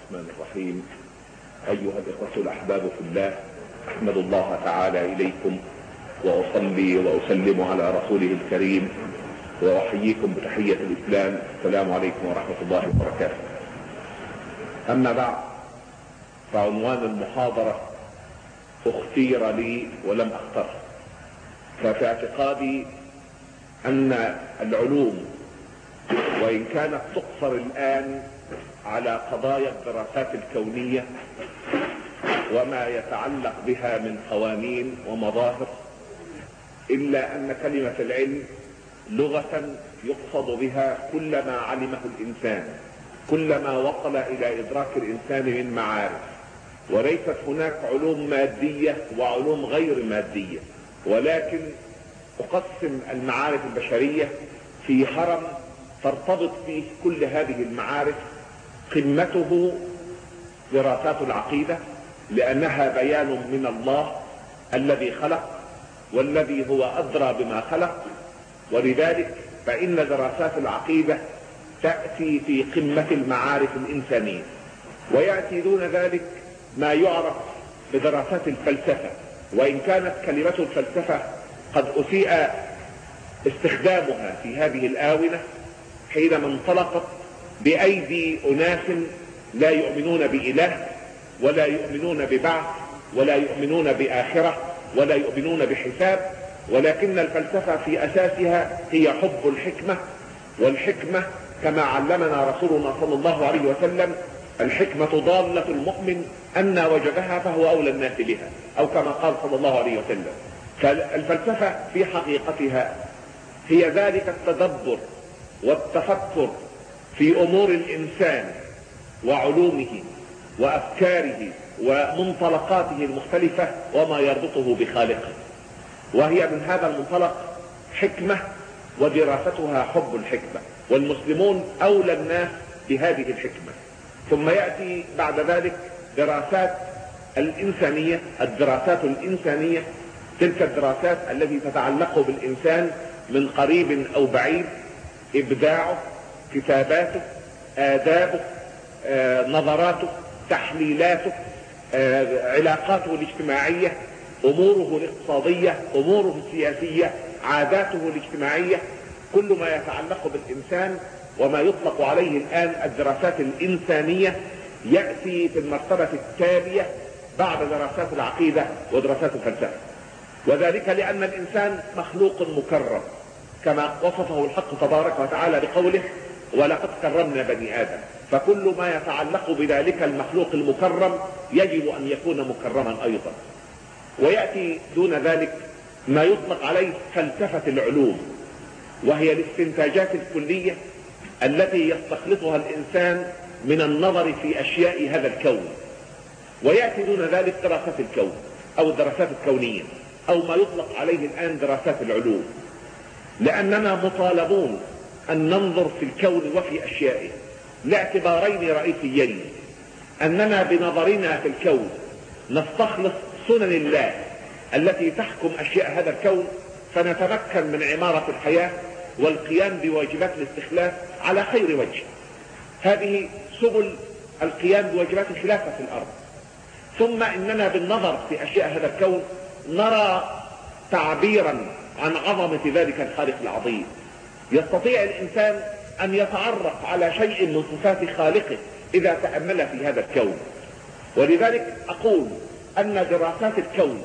الرحمن الرحيم. أيها الإخوة الأحباب في الله، أحمد الله تعالى إليكم وأصلي وأسلم على رسوله الكريم وأحييكم بتحية الإسلام. السلام عليكم ورحمة الله وبركاته. أما بعد، فعنوان المحاضرة اختير لي ولم أختر، ففي اعتقادي أن العلوم وإن كانت تقصر الآن على قضايا الدراسات الكونية وما يتعلق بها من قوانين ومظاهر، إلا أن كلمة العلم لغة يقصد بها كل ما علمه الإنسان، كل ما وصل إلى إدراك الإنسان من معارف، وليست هناك علوم مادية وعلوم غير مادية، ولكن تقسم المعارف البشرية في هرم ترتبط فيه كل هذه المعارف. قمته دراسات العقيدة، لأنها بيان من الله الذي خلق والذي هو أدرى بما خلق، ولذلك فإن دراسات العقيدة تأتي في قمة المعارف الإنسانية. ويأتي دون ذلك ما يعرف بدراسات الفلسفة، وإن كانت كلمة الفلسفة قد أسيء استخدامها في هذه الآونة حينما انطلقت بأيدي أناس لا يؤمنون بإله ولا يؤمنون ببعث ولا يؤمنون بآخرة ولا يؤمنون بحساب، ولكن الفلسفة في أساسها هي حب الحكمة، والحكمة كما علمنا رسولنا صلى الله عليه وسلم: الحكمة ضالة المؤمن أن وجدها فهو أولى الناس بها، أو كما قال صلى الله عليه وسلم. فالفلسفة في حقيقتها هي ذلك التدبر والتفكر في أمور الإنسان وعلومه وأفكاره ومنطلقاته المختلفة وما يربطه بخالقه، وهي من هذا المنطلق حكمة، ودراستها حب الحكمة، والمسلمون أولى الناس بهذه الحكمة. ثم يأتي بعد ذلك دراسات الإنسانية، الدراسات الإنسانية، تلك الدراسات التي تتعلق بالإنسان من قريب أو بعيد: إبداعه، كتاباته، آدابه، نظراته، تحليلاته، علاقاته الاجتماعية، أموره الاقتصادية، أموره السياسية، عاداته الاجتماعية، كل ما يتعلق بالإنسان وما يطلق عليه الآن الدراسات الإنسانية يأتي في المرتبة التالية بعد دراسات العقيدة ودراسات الفلسفة. وذلك لأن الإنسان مخلوق مكرم كما وصفه الحق تبارك وتعالى بقوله: ولقد كرمنا بني آدم. فكل ما يتعلق بذلك المخلوق المكرم يجب أن يكون مكرما أيضا. ويأتي دون ذلك ما يطلق عليه فلسفة العلوم، وهي الاستنتاجات الكلية التي يستخلصها الإنسان من النظر في أشياء هذا الكون. ويأتي دون ذلك دراسات الكون أو الدراسات الكونية، أو ما يطلق عليه الآن دراسات العلوم، لأننا مطالبون أن ننظر في الكون وفي أشيائه لاعتبارين رئيسيين: أننا بنظرنا في الكون نستخلص سنن الله التي تحكم أشياء هذا الكون، فنتمكن من عمارة الحياة والقيام بواجبات الاستخلاف على خير وجه. هذه سبل القيام بواجبات الخلافة في الأرض. ثم إننا بالنظر في أشياء هذا الكون نرى تعبيرا عن عظمة ذلك الخالق العظيم. يستطيع الإنسان أن يتعرف على شيء من صفات خالقه إذا تأمل في هذا الكون. ولذلك أقول أن دراسات الكون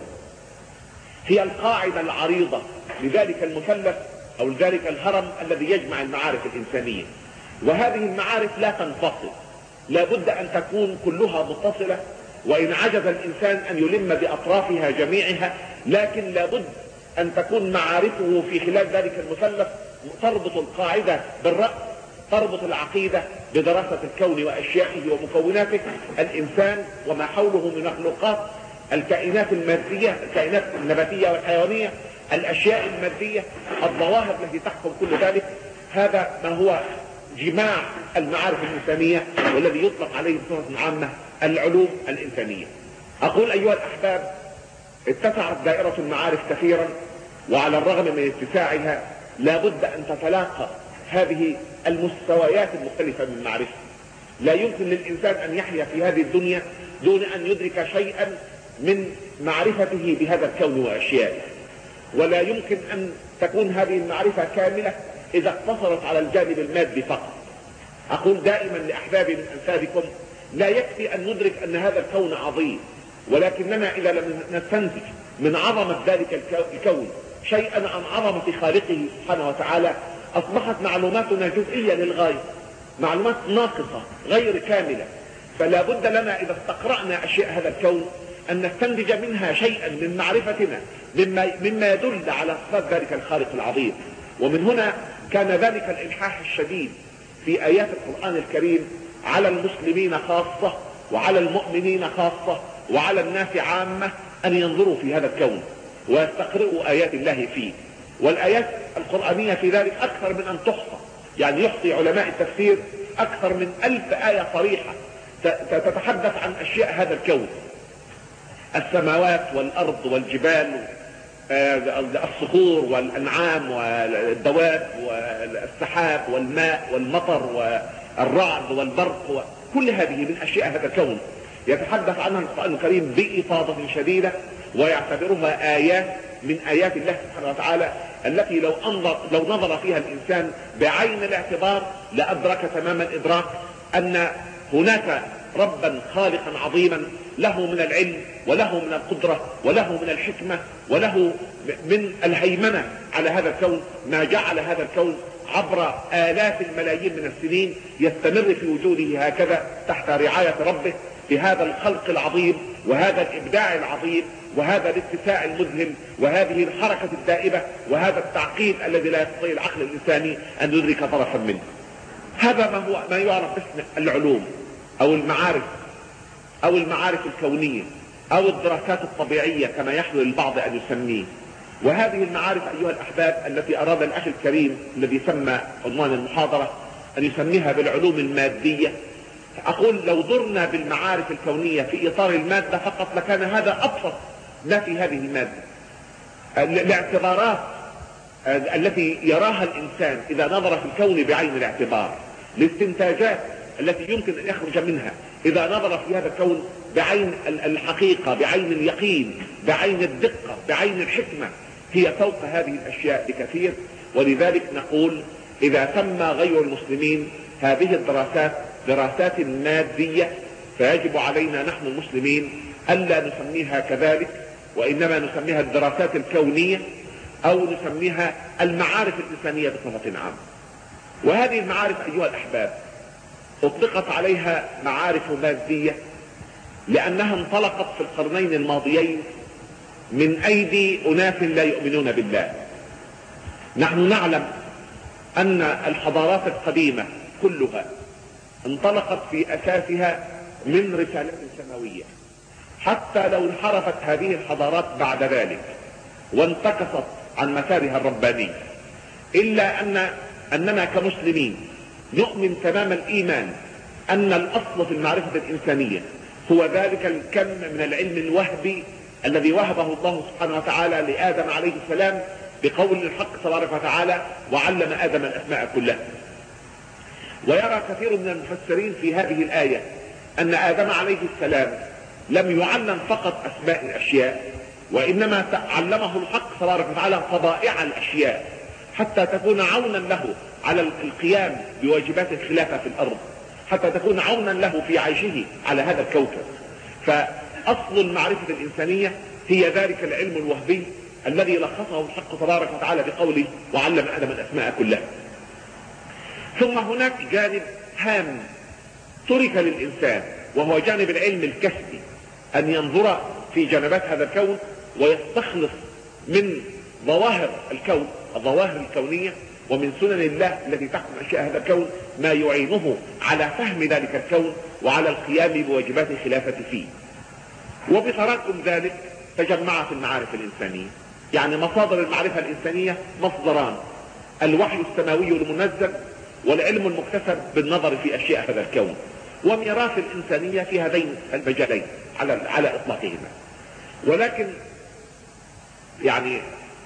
هي القاعدة العريضة لذلك المثلث أو لذلك الهرم الذي يجمع المعارف الإنسانية. وهذه المعارف لا تنفصل، لا بد أن تكون كلها متصلة، وإن عجز الإنسان أن يلم بأطرافها جميعها، لكن لا بد أن تكون معارفه في خلال ذلك المثلث تربط القاعدة بالرأس، تربط العقيدة بدراسة الكون وأشيائه ومكوناته، الإنسان وما حوله من مخلوقات، الكائنات المادية، الكائنات النباتية والحيوانية، الأشياء المادية، الظواهر التي تحكم كل ذلك. هذا ما هو جماع المعارف الإنسانية، والذي يطلق عليه بصفة عامة العلوم الإنسانية. أقول أيها الأحباب، اتسعت دائرة المعارف كثيرا، وعلى الرغم من اتساعها لا بد أن تتلاقى هذه المستويات المختلفة من معرفة. لا يمكن للإنسان أن يحيا في هذه الدنيا دون أن يدرك شيئا من معرفته بهذا الكون وأشيائه، ولا يمكن أن تكون هذه المعرفة كاملة إذا اقتصرت على الجانب المادي فقط. أقول دائما لأحبابي من أنسابكم: لا يكفي أن ندرك أن هذا الكون عظيم، ولكننا إذا لم نستنتج من عظمة ذلك الكون شيئا عن عظمة خالقه سبحانه وتعالى أصبحت معلوماتنا جزئية للغاية، معلومات ناقصة غير كاملة. فلا بد لنا إذا استقرأنا أشياء هذا الكون أن نستنتج منها شيئا من معرفتنا مما يدل على صفات ذلك الخالق العظيم. ومن هنا كان ذلك الإلحاح الشديد في آيات القرآن الكريم على المسلمين خاصة وعلى المؤمنين خاصة وعلى الناس عامة أن ينظروا في هذا الكون ويستقرئوا آيات الله فيه. والآيات القرآنية في ذلك أكثر من أن تحصى، يعني يحصي علماء التفسير أكثر من 1000 آية صريحة تتحدث عن أشياء هذا الكون: السماوات والأرض والجبال، الصخور والأنعام والدواب والسحاب والماء والمطر والرعد والبرق، كل هذه من أشياء هذا الكون يتحدث عنها القرآن الكريم بإفاضة شديدة، ويعتبرها آيات من آيات الله سبحانه وتعالى التي لو نظر فيها الإنسان بعين الاعتبار لأدرك تمام الإدراك أن هناك ربا خالقا عظيما له من العلم وله من القدرة وله من الحكمة وله من الهيمنة على هذا الكون، ما جعل هذا الكون عبر آلاف الملايين من السنين يستمر في وجوده هكذا تحت رعاية ربه بهذا الخلق العظيم وهذا الإبداع العظيم وهذا الاتساع المذهل وهذه الحركة الدائبة وهذا التعقيد الذي لا يستطيع العقل الإنساني أن يدرك طرفا منه. هذا ما يعرف باسم العلوم أو المعارف الكونية أو الدراسات الطبيعية كما يحلو للبعض أن يسميه. وهذه المعارف أيها الأحباب التي أراد الأخ الكريم الذي سمى عنوان المحاضرة أن يسميها بالعلوم المادية، أقول لو ضرنا بالمعارف الكونية في إطار المادة فقط لكان هذا أبسط ما في هذه المادة. الاعتبارات التي يراها الإنسان إذا نظر في الكون بعين الاعتبار، الاستنتاجات التي يمكن أن يخرج منها إذا نظر في هذا الكون بعين الحقيقة، بعين اليقين، بعين الدقة، بعين الحكمة، هي فوق هذه الأشياء بكثير. ولذلك نقول إذا سمى غير المسلمين هذه الدراسات دراسات مادية فيجب علينا نحن المسلمين ألا نسميها كذلك، وإنما نسميها الدراسات الكونية أو نسميها المعارف الإنسانية بصفة عامة. وهذه المعارف أيها الأحباب أطلقت عليها معارف مادية لأنها انطلقت في القرنين الماضيين من أيدي أناس لا يؤمنون بالله. نحن نعلم أن الحضارات القديمة كلها انطلقت في أساسها من رسالة سماوية، حتى لو انحرفت هذه الحضارات بعد ذلك وانتكست عن مسارها الرباني، إلا أننا كمسلمين نؤمن تمام الإيمان أن الأصل في المعرفة الإنسانية هو ذلك الكم من العلم الوهبي الذي وهبه الله سبحانه وتعالى لآدم عليه السلام بقول الحق تبارك وتعالى: وعلم آدم الأسماء كلها. ويرى كثير من المفسرين في هذه الآية أن آدم عليه السلام لم يعلم فقط أسماء الأشياء، وإنما علمه الحق تبارك وتعالى طبائع الأشياء حتى تكون عونا له على القيام بواجبات الخلافة في الأرض، حتى تكون عونا له في عيشه على هذا الكوكب. فأصل المعرفة الإنسانية هي ذلك العلم الوهبي الذي لخصه الحق تبارك وتعالى بقوله: وعلم آدم الأسماء كلها. ثم هناك جانب هام ترك للإنسان وهو جانب العلم الكسبي، أن ينظر في جنبات هذا الكون ويستخلص من ظواهر الكون، الظواهر الكونية، ومن سنن الله التي تحكم أشياء هذا الكون ما يعينه على فهم ذلك الكون وعلى القيام بواجبات الخلافة فيه. وبتراكم ذلك تجمعت المعارف الإنسانية. يعني مصادر المعرفة الإنسانية مصدران: الوحي السماوي المنزل والعلم المكتسب بالنظر في أشياء هذا الكون. وميراث الإنسانية في هذين المجالين على إطلاقهما. ولكن يعني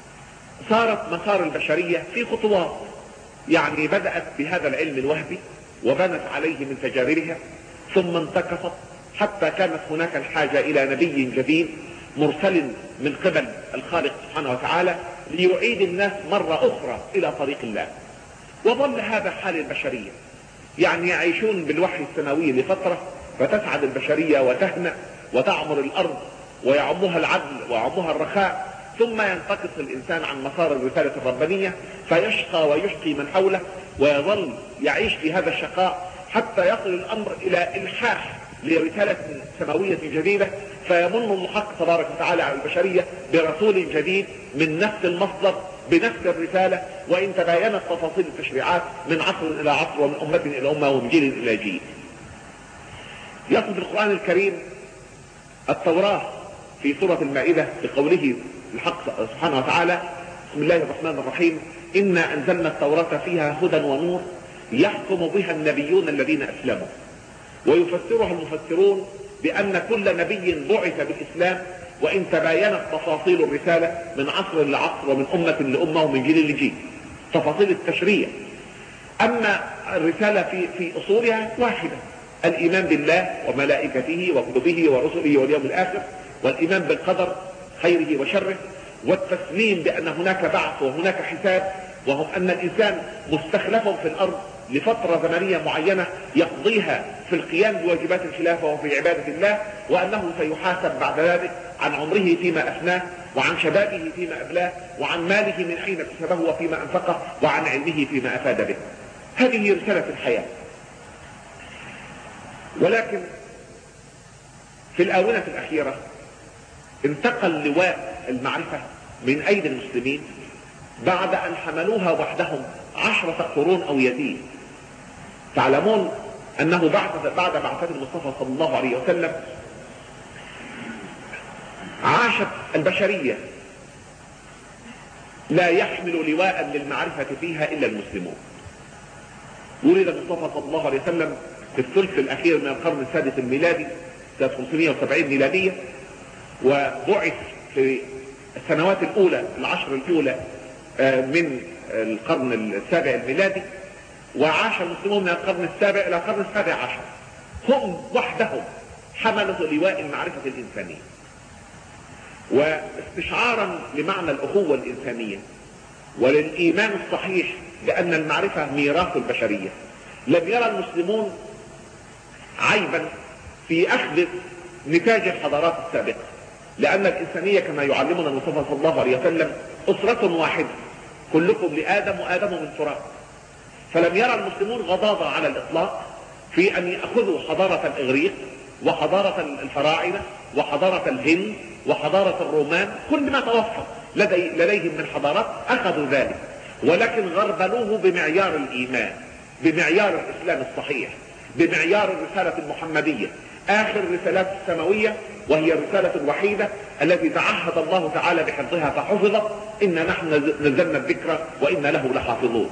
صارت مسار البشرية في خطوات، يعني بدأت بهذا العلم الوهبي وبنت عليه من تجاربها، ثم انتكست حتى كانت هناك الحاجة إلى نبي جديد مرسل من قبل الخالق سبحانه وتعالى ليعيد الناس مرة أخرى إلى طريق الله. وظل هذا حال البشرية، يعني يعيشون بالوحي السماوي لفترة فتسعد البشرية وتهنأ وتعمر الأرض ويعمها العدل ويعمها الرخاء، ثم ينتقص الإنسان عن مسار الرسالة الربانية فيشقى ويشقي من حوله، ويظل يعيش في هذا الشقاء حتى يصل الأمر إلى إلحاح لرسالة سماوية جديدة، فيمن الحق تبارك وتعالى على البشرية برسول جديد من نفس المصدر بنفس الرسالة، وإن تباينت تفاصيل التشريعات من عصر إلى عصر ومن أمة إلى أمة ومن جيل إلى جيل. يصف القرآن الكريم التوراة في سورة المائدة بقوله الحق سبحانه وتعالى: بسم الله الرحمن الرحيم، إنا أنزلنا التوراة فيها هدى ونور يحكم بها النبيون الذين أسلموا. ويفسرها المفسرون بأن كل نبي بعث بالإسلام، وإن تباينت تفاصيل الرسالة من عصر لعصر ومن أمة لأمة ومن جيل لجيل، تفاصيل التشريع. أما الرسالة في أصولها واحدة: الإيمان بالله وملائكته وكتبه ورسله واليوم الآخر، والإيمان بالقدر خيره وشره، والتسليم بأن هناك بعث وهناك حساب، وهم أن الإنسان مستخلف في الأرض لفترة زمنية معينة يقضيها في القيام بواجبات الخلافة وفي عبادة الله، وأنه سيحاسب بعد ذلك عن عمره فيما أفناه، وعن شبابه فيما أبلاه، وعن ماله من أين اكتسبه وفيما أنفقه، وعن علمه فيما أفاد به. هذه رسالة الحياة. ولكن في الآونة الأخيرة انتقل لواء المعرفة من أيدي المسلمين بعد أن حملوها وحدهم 10 قرون أو يزيد. تعلمون أنه بعد بعثة المصطفى صلى الله عليه وسلم عاشت البشرية لا يحمل لواء للمعرفة فيها إلا المسلمون. ولد المصطفى صلى الله عليه وسلم في الثلث الأخير من القرن السادس الميلادي سنة 570 ميلادية، وبعث في السنوات الأولى العشر الأولى من القرن السابع الميلادي، وعاش المسلمون من القرن السابع إلى القرن السابع عشر. هم وحدهم حملوا لواء المعرفة الإنسانية، واستشعارا لمعنى الأخوة الإنسانية وللإيمان الصحيح بأن المعرفة ميراث البشرية. لم يرى المسلمون عيبا في أخذ نتاج الحضارات السابقة، لأن الإنسانية كما يعلمنا المصطفى صلى الله عليه وسلم أسرة واحدة، كلكم لآدم وآدم من تراب. فلم يرى المسلمون غضاضة على الإطلاق في أن يأخذوا حضارة الإغريق وحضارة الفراعنة وحضارة الهند وحضارة الرومان، كل ما توفر لديهم من حضارات أخذوا ذلك، ولكن غربلوه بمعيار الإيمان، بمعيار الإسلام الصحيح، بمعيار الرسالة المحمدية، آخر الرسالات السماوية، وهي الرسالة الوحيدة التي تعهد الله تعالى بحفظها فحفظت: إن نحن نزلنا الذكر وإن له لحافظون.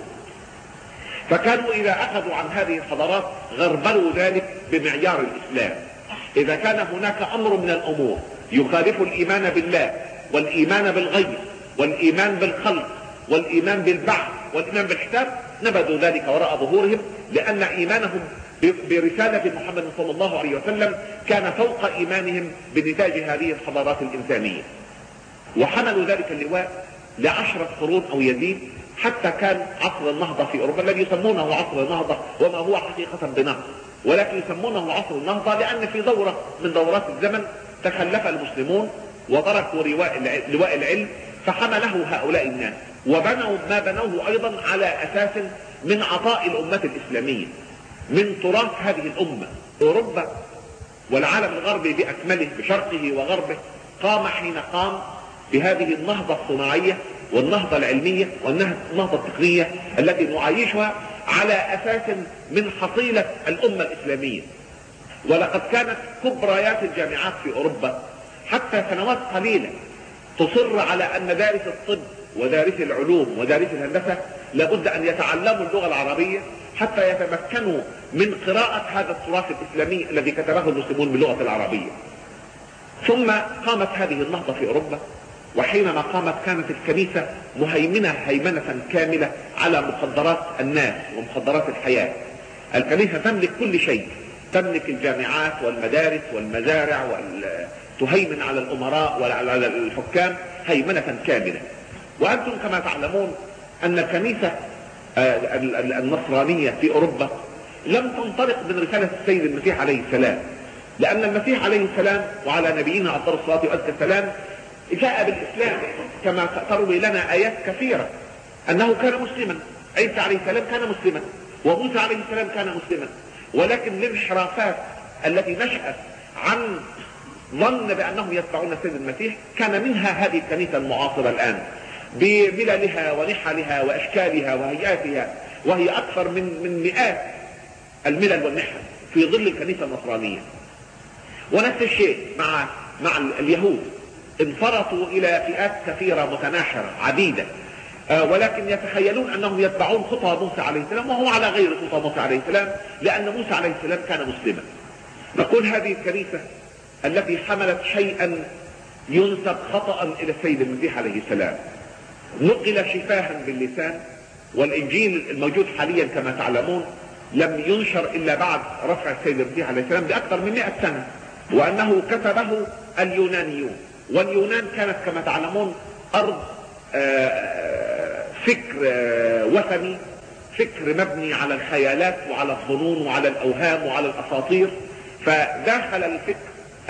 فكانوا إذا أخذوا عن هذه الحضارات غربلوا ذلك بمعيار الإسلام. إذا كان هناك أمر من الأمور يخالف الإيمان بالله والإيمان بالغيب والإيمان بالخلق والإيمان بالبعث والإيمان بالحساب، نبذوا ذلك وراء ظهورهم، لأن إيمانهم برسالة محمد صلى الله عليه وسلم كان فوق إيمانهم بنتاج هذه الحضارات الإنسانية. وحملوا ذلك اللواء ل10 قرون أو يزيد، حتى كان عصر النهضة في أوروبا الذي يسمونه عصر النهضة، وما هو حقيقة بنهضة، ولكن يسمونه عصر النهضة لأن في دورة من دورات الزمن تخلف المسلمون وتركوا لواء العلم، فحمله هؤلاء الناس وبنوا ما بنوه أيضا على أساس من عطاء الأمة الإسلامية، من تراث هذه الأمة. أوروبا والعالم الغربي بأكمله بشرقه وغربه قام حين قام بهذه النهضة الصناعية والنهضة العلمية والنهضة التقنية التي نعيشها على أساس من حصيلة الأمة الإسلامية. ولقد كانت كبريات الجامعات في أوروبا حتى سنوات قليلة تصر على أن دارس الطب ودارس العلوم ودارس الهندسة لابد أن يتعلموا اللغة العربية حتى يتمكنوا من قراءة هذا التراث الإسلامي الذي كتبه المسلمون باللغة العربية. ثم قامت هذه النهضة في أوروبا، وحينما قامت كانت الكنيسة مهيمنة هيمنة كاملة على مخدرات الناس ومخدرات الحياة، الكنيسة تملك كل شيء، تملك الجامعات والمدارس والمزارع تهيمن على الأمراء وعلى الحكام هيمنة كاملة. وأنتم كما تعلمون أن الكنيسة النصرانية في أوروبا لم تنطلق من رسالة السيد المسيح عليه السلام، لأن المسيح عليه السلام وعلى نبينا أفضل الصلاة وأزكى السلام جاء بالإسلام كما تروي لنا آيات كثيرة أنه كان مسلما. عيسى عليه السلام كان مسلما، وموسى عليه السلام كان مسلما، ولكن الانحرافات التي نشأت عن ظن بأنهم يتبعون السيد المسيح كان منها هذه الكنيسة المعاصرة الآن بمللها ونحلها وأشكالها وهيئاتها، وهي أكثر من مئات الملل والنحل في ظل الكنيسة النصرانية. ونفس الشيء مع اليهود، انفرطوا إلى فئات كثيرة متناحرة عديدة، ولكن يتخيلون أنهم يتبعون خطى موسى عليه السلام وهو على غير خطى موسى عليه السلام، لأن موسى عليه السلام كان مسلما. نقول هذه الكنيسة التي حملت شيئا ينسب خطأ إلى السيد المسيح عليه السلام، نقل شفاها باللسان، والإنجيل الموجود حاليا كما تعلمون لم ينشر إلا بعد رفع السيد المسيح عليه السلام بأكثر من 100 سنة، وأنه كتبه اليونانيون، واليونان كانت كما تعلمون أرض فكر وثني، فكر مبني على الخيالات وعلى الظنون وعلى الأوهام وعلى الأساطير. فداخل الفكر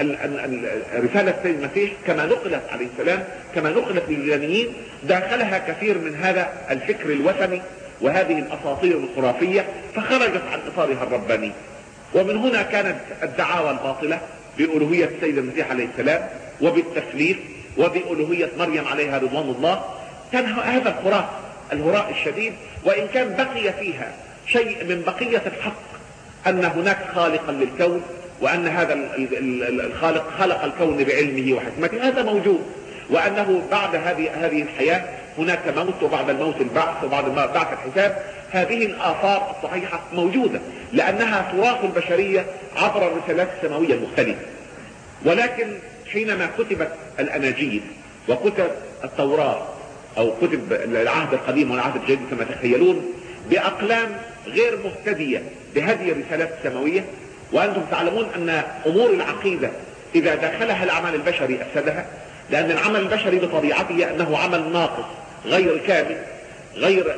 رسالة السيد المسيح كما نقلت عليه السلام، كما نقلت لليونانيين، داخلها كثير من هذا الفكر الوثني وهذه الأساطير الخرافية، فخرجت عن إطارها الرباني. ومن هنا كانت الدعاوى الباطلة بألوهية السيد المسيح عليه السلام وبالتثليث وبألوهية مريم عليها رضوان الله. كان هذا الهراء الشديد، وإن كان بقي فيها شيء من بقية الحق أن هناك خالقا للكون، وأن هذا الخالق خلق الكون بعلمه وحكمته، هذا موجود، وأنه بعد هذه الحياة هناك موت، وبعد الموت البعث، وبعد بعث الحساب. هذه الآثار الصحيحة موجودة لأنها تراث البشرية عبر الرسالات السماوية المختلفة. ولكن حينما كتبت الأناجيل وكتب التوراة أو كتب العهد القديم والعهد الجديد كما تخيلون بأقلام غير مهتدية بهذه الرسالات السماوية، وأنتم تعلمون أن أمور العقيدة إذا دخلها العمل البشري أفسدها، لأن العمل البشري بطبيعته أنه عمل ناقص غير كامل غير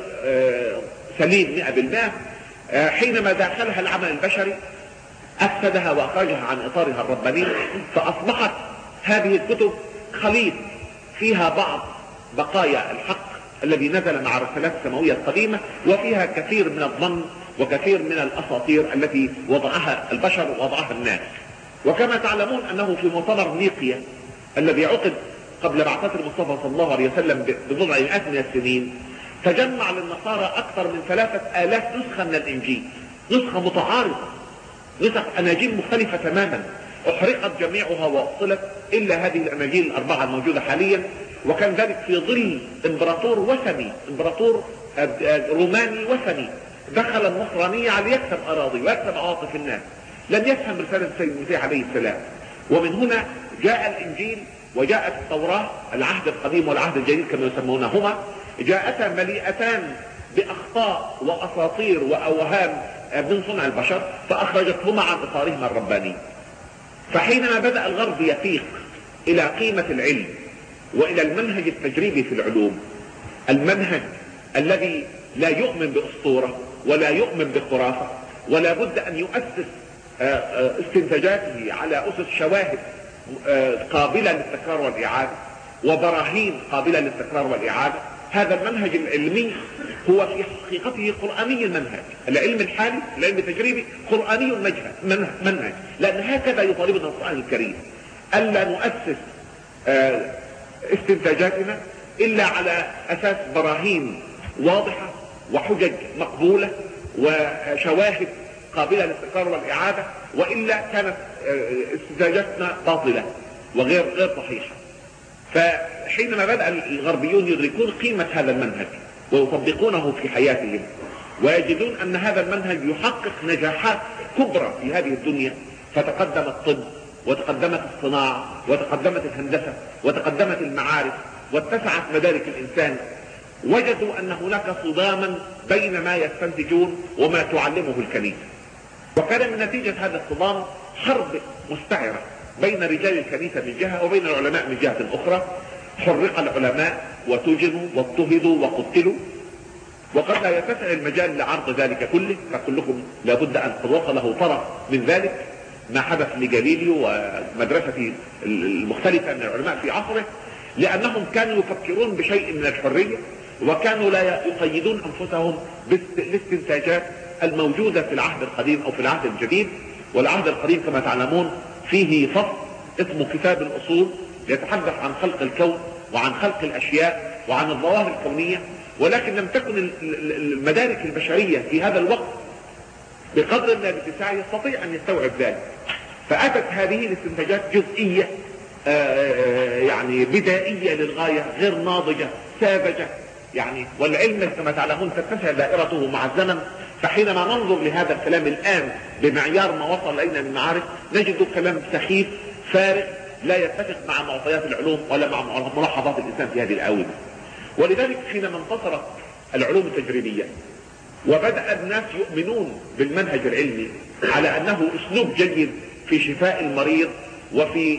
سليم 100%. حينما دخلها العمل البشري أفسدها وأخرجها عن إطارها الرباني، فأصبحت هذه الكتب خليط فيها بعض بقايا الحق الذي نزل مع الرسالات السماوية القديمة، وفيها كثير من الظن وكثير من الأساطير التي وضعها البشر ووضعها الناس. وكما تعلمون أنه في مؤتمر نيقيا الذي عقد قبل بعثة المصطفى صلى الله عليه وسلم ببضع مئات من السنين، تجمع للنصارى أكثر من 3000 نسخة من الإنجيل، نسخة متعارضة، نسخ أناجيل مختلفة تماما، أحرقت جميعها وأبطلت إلا هذه الأناجيل الأربعة الموجودة حاليا. وكان ذلك في ظل إمبراطور وثني، إمبراطور روماني وثني، دخل النصرانية على يكسب أراضي ويكسب عواطف الناس، لم يفهم رسالة السيد المسيح عليه السلام. ومن هنا جاء الإنجيل وجاءت التوراة، العهد القديم والعهد الجديد كما يسمونهما، جاءتا مليئتان بأخطاء وأساطير وأوهام من صنع البشر، فأخرجتهما عن إطارهما الرباني. فحينما بدأ الغرب يفيق إلى قيمة العلم وإلى المنهج التجريبي في العلوم، المنهج الذي لا يؤمن بأسطورة ولا يؤمن بخرافة، ولا بد أن يؤسس استنتاجاته على أسس شواهد قابلة للتكرار والإعادة وبراهين قابلة للتكرار والإعادة، هذا المنهج العلمي هو في حقيقته قرآني المنهج. العلم الحالي، العلم التجريبي، قرآني منهج، لأن هكذا يطالبنا القرآن الكريم، ألا نؤسس استنتاجاتنا إلا على أساس براهين واضحة وحجج مقبولة وشواهد قابلة للتكرار والإعادة، وإلا كانت استنتاجاتنا باطلة وغير صحيحة. فحينما بدأ الغربيون يدركون قيمة هذا المنهج ويطبقونه في حياتهم، ويجدون أن هذا المنهج يحقق نجاحات كبرى في هذه الدنيا، فتقدم الطب وتقدمت الصناعة وتقدمت الهندسة وتقدمت المعارف واتسعت مدارك الإنسان، وجدوا أن هناك صداما بين ما يستنتجون وما تعلمه الكنيسة. وكان من نتيجة هذا الصدام حرب مستعرة بين رجال الكنيسة من جهة وبين العلماء من جهة أخرى. حرق العلماء وسجنوا واضطهدوا وقتلوا، وقد لا يتسع المجال لعرض ذلك كله، فكلكم لابد أن قد وصله طرف من ذلك ما حدث لجاليليو ومدرسة المختلفة من العلماء في عصره، لأنهم كانوا يفكرون بشيء من الحرية، وكانوا لا يقيدون أنفسهم بالاستنتاجات الموجودة في العهد القديم أو في العهد الجديد. والعهد القديم كما تعلمون فيه فصل اسمه كتاب الأصول يتحدث عن خلق الكون وعن خلق الأشياء وعن الظواهر الكونية، ولكن لم تكن المدارك البشرية في هذا الوقت بقدر من الاتساع يستطيع أن يستوعب ذلك، فأتت هذه الاستنتاجات جزئية يعني بدائية للغاية، غير ناضجة، ساذجة يعني. والعلم كما تعلمون تتسع دائرته مع الزمن، فحينما ننظر لهذا الكلام الآن بمعيار ما وصل إلينا من معارف نجد كلام سخيف فارغ لا يتفق مع معطيات العلوم ولا مع ملاحظات الإنسان في هذه الآونة. ولذلك حينما انتصرت العلوم التجريبية وبدأ الناس يؤمنون بالمنهج العلمي على أنه أسلوب جيد في شفاء المريض وفي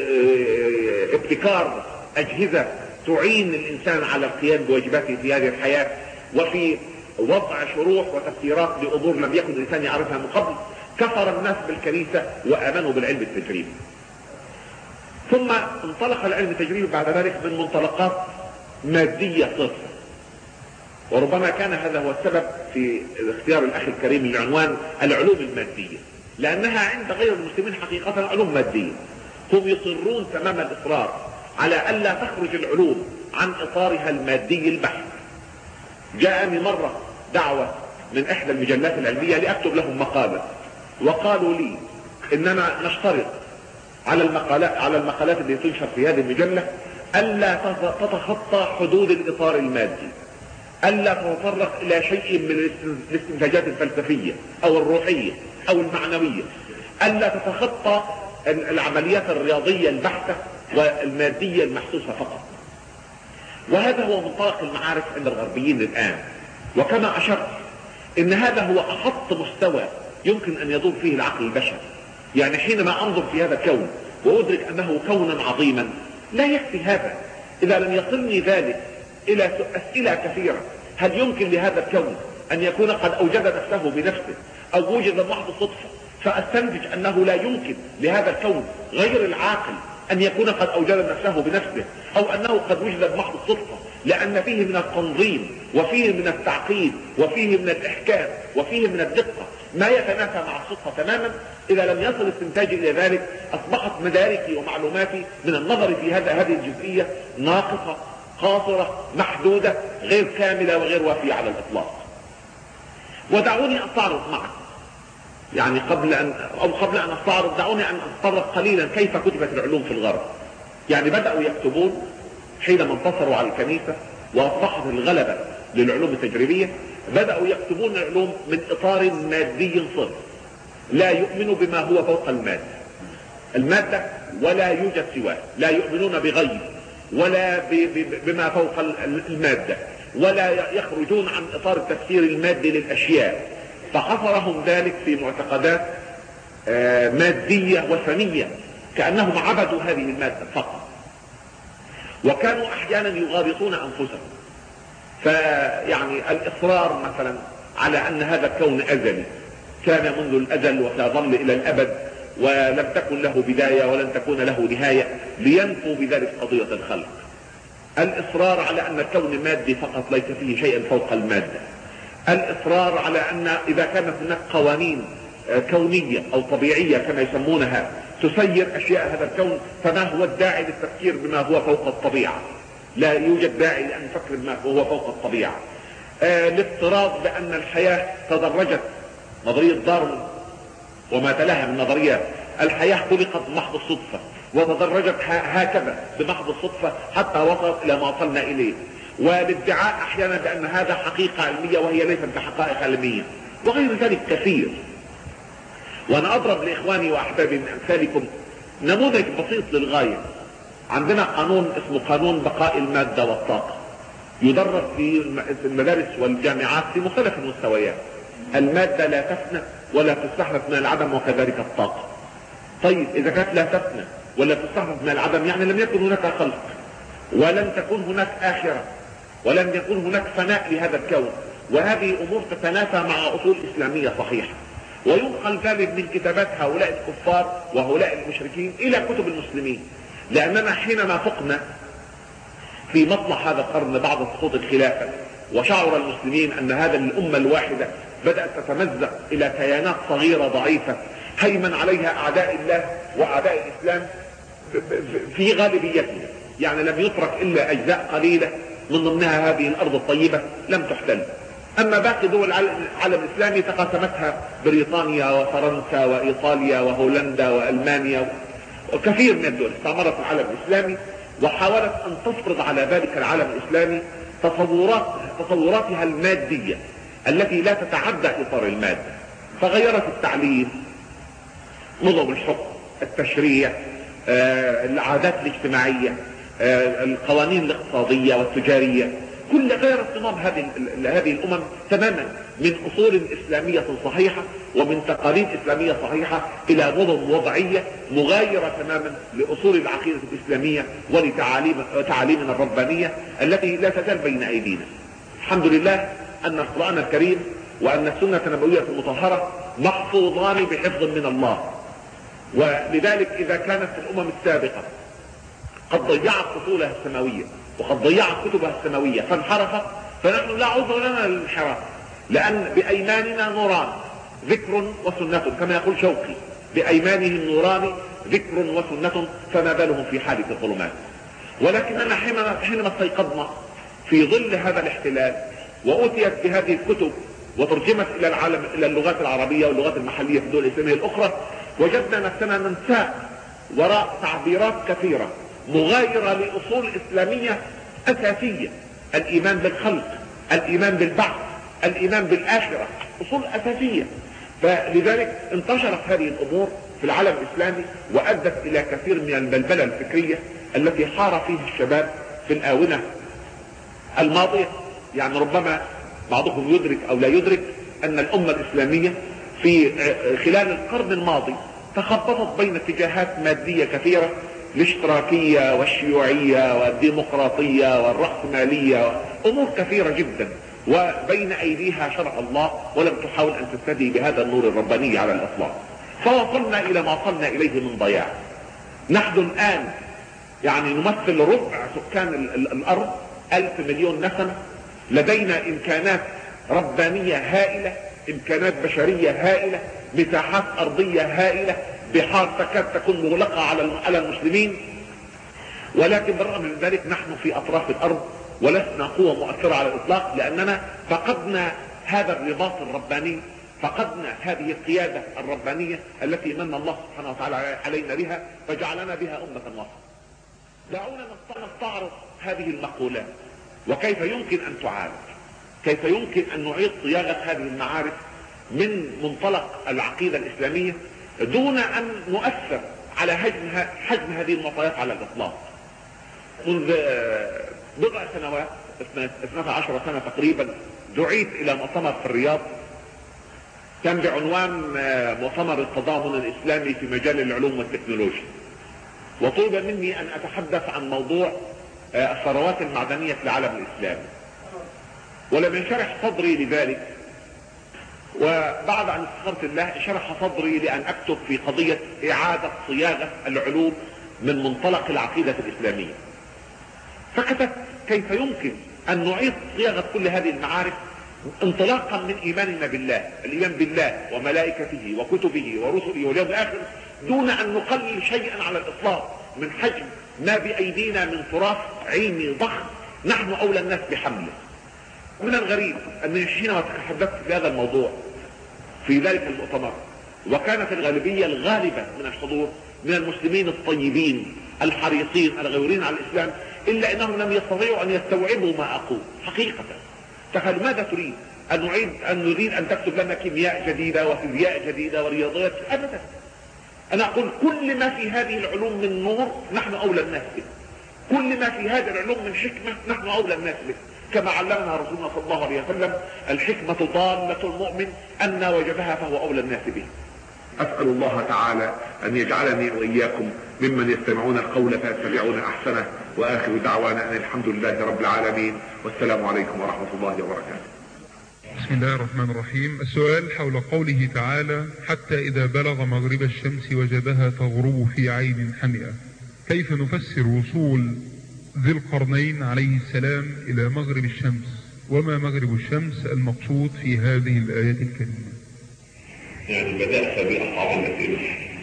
ابتكار أجهزة تعين الإنسان على القيام بواجباته في هذه الحياة، وفي وضع شروح وتفسيرات لأمور لم يكن الإنسان يعرفها من قبل، كفر الناس بالكنيسة وآمنوا بالعلم التجريبي. ثم انطلق العلم التجريبي بعد ذلك من منطلقات مادية صرف، وربما كان هذا هو السبب في اختيار الأخ الكريم للعنوان العلوم المادية، لأنها عند غير المسلمين حقيقة علوم مادية. هم يصرون تمام الإصرار على ألا تخرج العلوم عن إطارها المادي البحث. جاءني مرة دعوة من إحدى المجلات العلمية لأكتب لهم مقالة، وقالوا لي إننا نشترط على المقالات التي تنشر في هذه المجلة ألا تتخطى حدود الإطار المادي، ألا تتطرق إلى شيء من الاستنتاجات الفلسفية أو الروحية أو المعنوية، ألا تتخطى العمليات الرياضية البحتة والمادية المحسوسة فقط. وهذا هو منطلق المعارف عند الغربيين الآن. وكما أشرت إن هذا هو أخط مستوى يمكن أن يدور فيه العقل البشري. يعني حينما أنظر في هذا الكون وأدرك أنه كونا عظيما لا يكفي هذا إذا لم يصلني ذلك إلى أسئلة كثيرة. هل يمكن لهذا الكون أن يكون قد أوجد نفسه بنفسه أو وجد محض صدفة، فأستنتج أنه لا يمكن لهذا الكون غير العاقل أن يكون قد أوجد نفسه بنفسه، أو أنه قد وجد بمحض الصدفة، لأن فيه من التنظيم وفيه من التعقيد وفيه من الإحكام وفيه من الدقة ما يتنافى مع الصدفة تماما. إذا لم يصل استنتاجي إلى ذلك أصبحت مداركي ومعلوماتي من النظر في هذه الجزئية ناقصة، قاصرة، محدودة، غير كاملة وغير وافية على الإطلاق. ودعوني أستعرض معكم يعني قبل أن أستعرض دعوني أن أتطرق قليلا كيف كتبت العلوم في الغرب. يعني بدأوا يكتبون حينما انتصروا على الكنيسة وأصبحت الغلبة للعلوم التجريبية، بدأوا يكتبون العلوم من إطار مادي صرف، لا يؤمن بما هو فوق المادة ولا يوجد سواه، لا يؤمنون بغيب ولا بما فوق المادة، ولا يخرجون عن إطار التفسير المادي للأشياء. فحصرهم ذلك في معتقدات مادية وثنية، كأنهم عبدوا هذه المادة فقط، وكانوا أحيانا يغالطون أنفسهم. فيعني الإصرار مثلا على أن هذا الكون أزلي، كان منذ الأزل وسيظل إلى الأبد ولم تكن له بداية ولن تكون له نهاية، لينفوا بذلك قضية الخلق. الإصرار على أن الكون مادي فقط ليس فيه شيء فوق المادة. الإصرار على أن إذا كانت هناك قوانين كونية أو طبيعية كما يسمونها تسير أشياء هذا الكون، فما هو الداعي للتفكير بما هو فوق الطبيعة؟ لا يوجد داعي لأن نفكر بما هو فوق الطبيعة. الافتراض بأن الحياة تدرجت، نظرية داروين وما تلاها من نظريات، الحياة خلقت بمحض الصدفة وتدرجت هكذا بمحض الصدفة حتى وصلت إلى ما وصلنا إليه. والادعاء أحيانا بأن هذا حقيقة علمية وهي ليست بحقائق علمية، وغير ذلك كثير. وأنا أضرب لإخواني وأحبابي من أمثالكم نموذج بسيط للغاية. عندنا قانون اسمه قانون بقاء المادة والطاقة، يدرس في المدارس والجامعات في مختلف المستويات. المادة لا تفنى ولا تستحدث من العدم وكذلك الطاقة. طيب إذا كانت لا تفنى ولا تستحدث من العدم يعني لم يكن هناك خلق، ولن تكون هناك آخرة، ولن يكون هناك فناء لهذا الكون، وهذه أمور تتنافى مع أصول إسلامية صحيحة. وينقل ذلك من كتابات هؤلاء الكفار وهؤلاء المشركين إلى كتب المسلمين، لأننا حينما فقنا في مطلع هذا القرن بعد سقوط الخلافة وشعر المسلمين أن هذا الأمة الواحدة بدأت تتمزق إلى كيانات صغيرة ضعيفة هيمن عليها أعداء الله وأعداء الإسلام في غالبيتها، يعني لم يترك إلا أجزاء قليلة من ضمنها هذه الأرض الطيبة لم تحتل. أما باقي دول العالم الإسلامي تقاسمتها بريطانيا وفرنسا وإيطاليا وهولندا وألمانيا وكثير من الدول استعمرت العالم الإسلامي وحاولت أن تفرض على ذلك العالم الإسلامي تصوراتها المادية التي لا تتعدى إطار المادة، فغيرت التعليم، نظم الحكم، التشريع، العادات الاجتماعية، القوانين الاقتصادية والتجارية، كل غيرت نظام هذه الأمم تماما من أصول إسلامية صحيحة ومن تقاليد إسلامية صحيحة إلى نظم وضعية مغايرة تماما لأصول العقيدة الإسلامية ولتعاليمنا الربانية التي لا تزال بين أيدينا. الحمد لله أن القرآن الكريم وأن السنة النبوية المطهرة محفوظان بحفظ من الله، ولذلك إذا كانت الأمم السابقة قد ضيعت أصولها السماوية وقد ضيعت كتبها السماوية فانحرفت، فنحن لا عذر لنا للانحراف، لأن بأيماننا نوران ذكر وسنة، كما يقول شوقي بأيمانهم نوران ذكر وسنة فما بالهم في حالة الظلمات. ولكننا حينما استيقظنا في ظل هذا الاحتلال وأتيت بهذه الكتب وترجمت إلى العالم إلى اللغات العربية واللغات المحلية في الدول الإسلامية الأخرى، وجدنا نفسنا ننساق وراء تعبيرات كثيرة مغايرة لأصول إسلامية أساسية: الإيمان بالخلق، الإيمان بالبعث، الإيمان بالآخرة، أصول أساسية. فلذلك انتشرت هذه الأمور في العالم الإسلامي وأدت إلى كثير من البلبلة الفكرية التي حار فيها الشباب في الآونة الماضية. يعني ربما بعضكم يدرك أو لا يدرك أن الأمة الإسلامية في خلال القرن الماضي تخبطت بين اتجاهات مادية كثيرة: الاشتراكية والشيوعية والديمقراطية والرأسمالية، أمور كثيرة جدا، وبين أيديها شرع الله ولم تحاول أن تستدعي بهذا النور الرباني على الإطلاق، فوصلنا إلى ما وصلنا إليه من ضياع. نحن الآن يعني نمثل ربع سكان الأرض، 1000 مليون نسمة، لدينا إمكانات ربانية هائلة، إمكانات بشرية هائلة، مساحات أرضية هائلة، بحار تكاد تكون مغلقة على المسلمين، ولكن بالرغم من ذلك نحن في أطراف الأرض ولسنا قوة مؤثرة على الإطلاق، لأننا فقدنا هذا الرباط الرباني، فقدنا هذه القيادة الربانية التي من الله سبحانه وتعالى علينا بها فجعلنا بها أمة وسط. دعونا نستعرض هذه المقولات وكيف يمكن أن تعالج، كيف يمكن أن نعيد صياغة هذه المعارف من منطلق العقيدة الإسلامية دون أن نؤثر على حجم هذه المعطيات على الإطلاق. منذ بضع سنوات، 12 سنة تقريبا، دعيت إلى مؤتمر في الرياض كان بعنوان مؤتمر التضامن الإسلامي في مجال العلوم والتكنولوجيا، وطلب مني أن أتحدث عن موضوع الثروات المعدنية في العالم الإسلامي، ولم ينشرح صدري لذلك. وبعد أن استخرت الله شرح صدري لأن أكتب في قضية إعادة صياغة العلوم من منطلق العقيدة الإسلامية، فكتبت كيف يمكن أن نعيد صياغة كل هذه المعارف انطلاقا من إيماننا بالله، الإيمان بالله وملائكته وكتبه ورسله واليوم الآخر، دون أن نقلل شيئا على الإطلاق من حجم ما بأيدينا من تراث علمي ضخم نحن أولى الناس بحمله. من الغريب أن حينما تحدثت في هذا الموضوع في ذلك المؤتمر، وكانت الغالبية الغالبة من الحضور من المسلمين الطيبين الحريصين الغيورين على الإسلام، إلا أنهم لم يستطيعوا أن يستوعبوا ما أقول حقيقة. تخيل ماذا تريد؟ أن نريد أن تكتب لنا كيمياء جديدة وفيزياء جديدة ورياضيات؟ أبدا. أنا أقول كل ما في هذه العلوم من نور نحن أولى الناس به، كل ما في هذه العلوم من حكمة نحن أولى الناس به، كما علمنا رسولنا صلى الله عليه وسلم: الحكمة ضالة المؤمن، أن وجدها فهو أولى الناس به. أسأل الله تعالى أن يجعلني وإياكم ممن يستمعون القول فيتبعون أحسنه، وآخر دعوانا أن الحمد لله رب العالمين، والسلام عليكم ورحمة الله وبركاته. بسم الله الرحمن الرحيم. السؤال حول قوله تعالى: حتى إذا بلغ مغرب الشمس وجدها تغرب في عين حمئة. كيف نفسر وصول ذي القرنين عليه السلام إلى مغرب الشمس؟ وما مغرب الشمس المقصود في هذه الآية الكريمة؟ يعني بدأت بأصعب الأسئلة.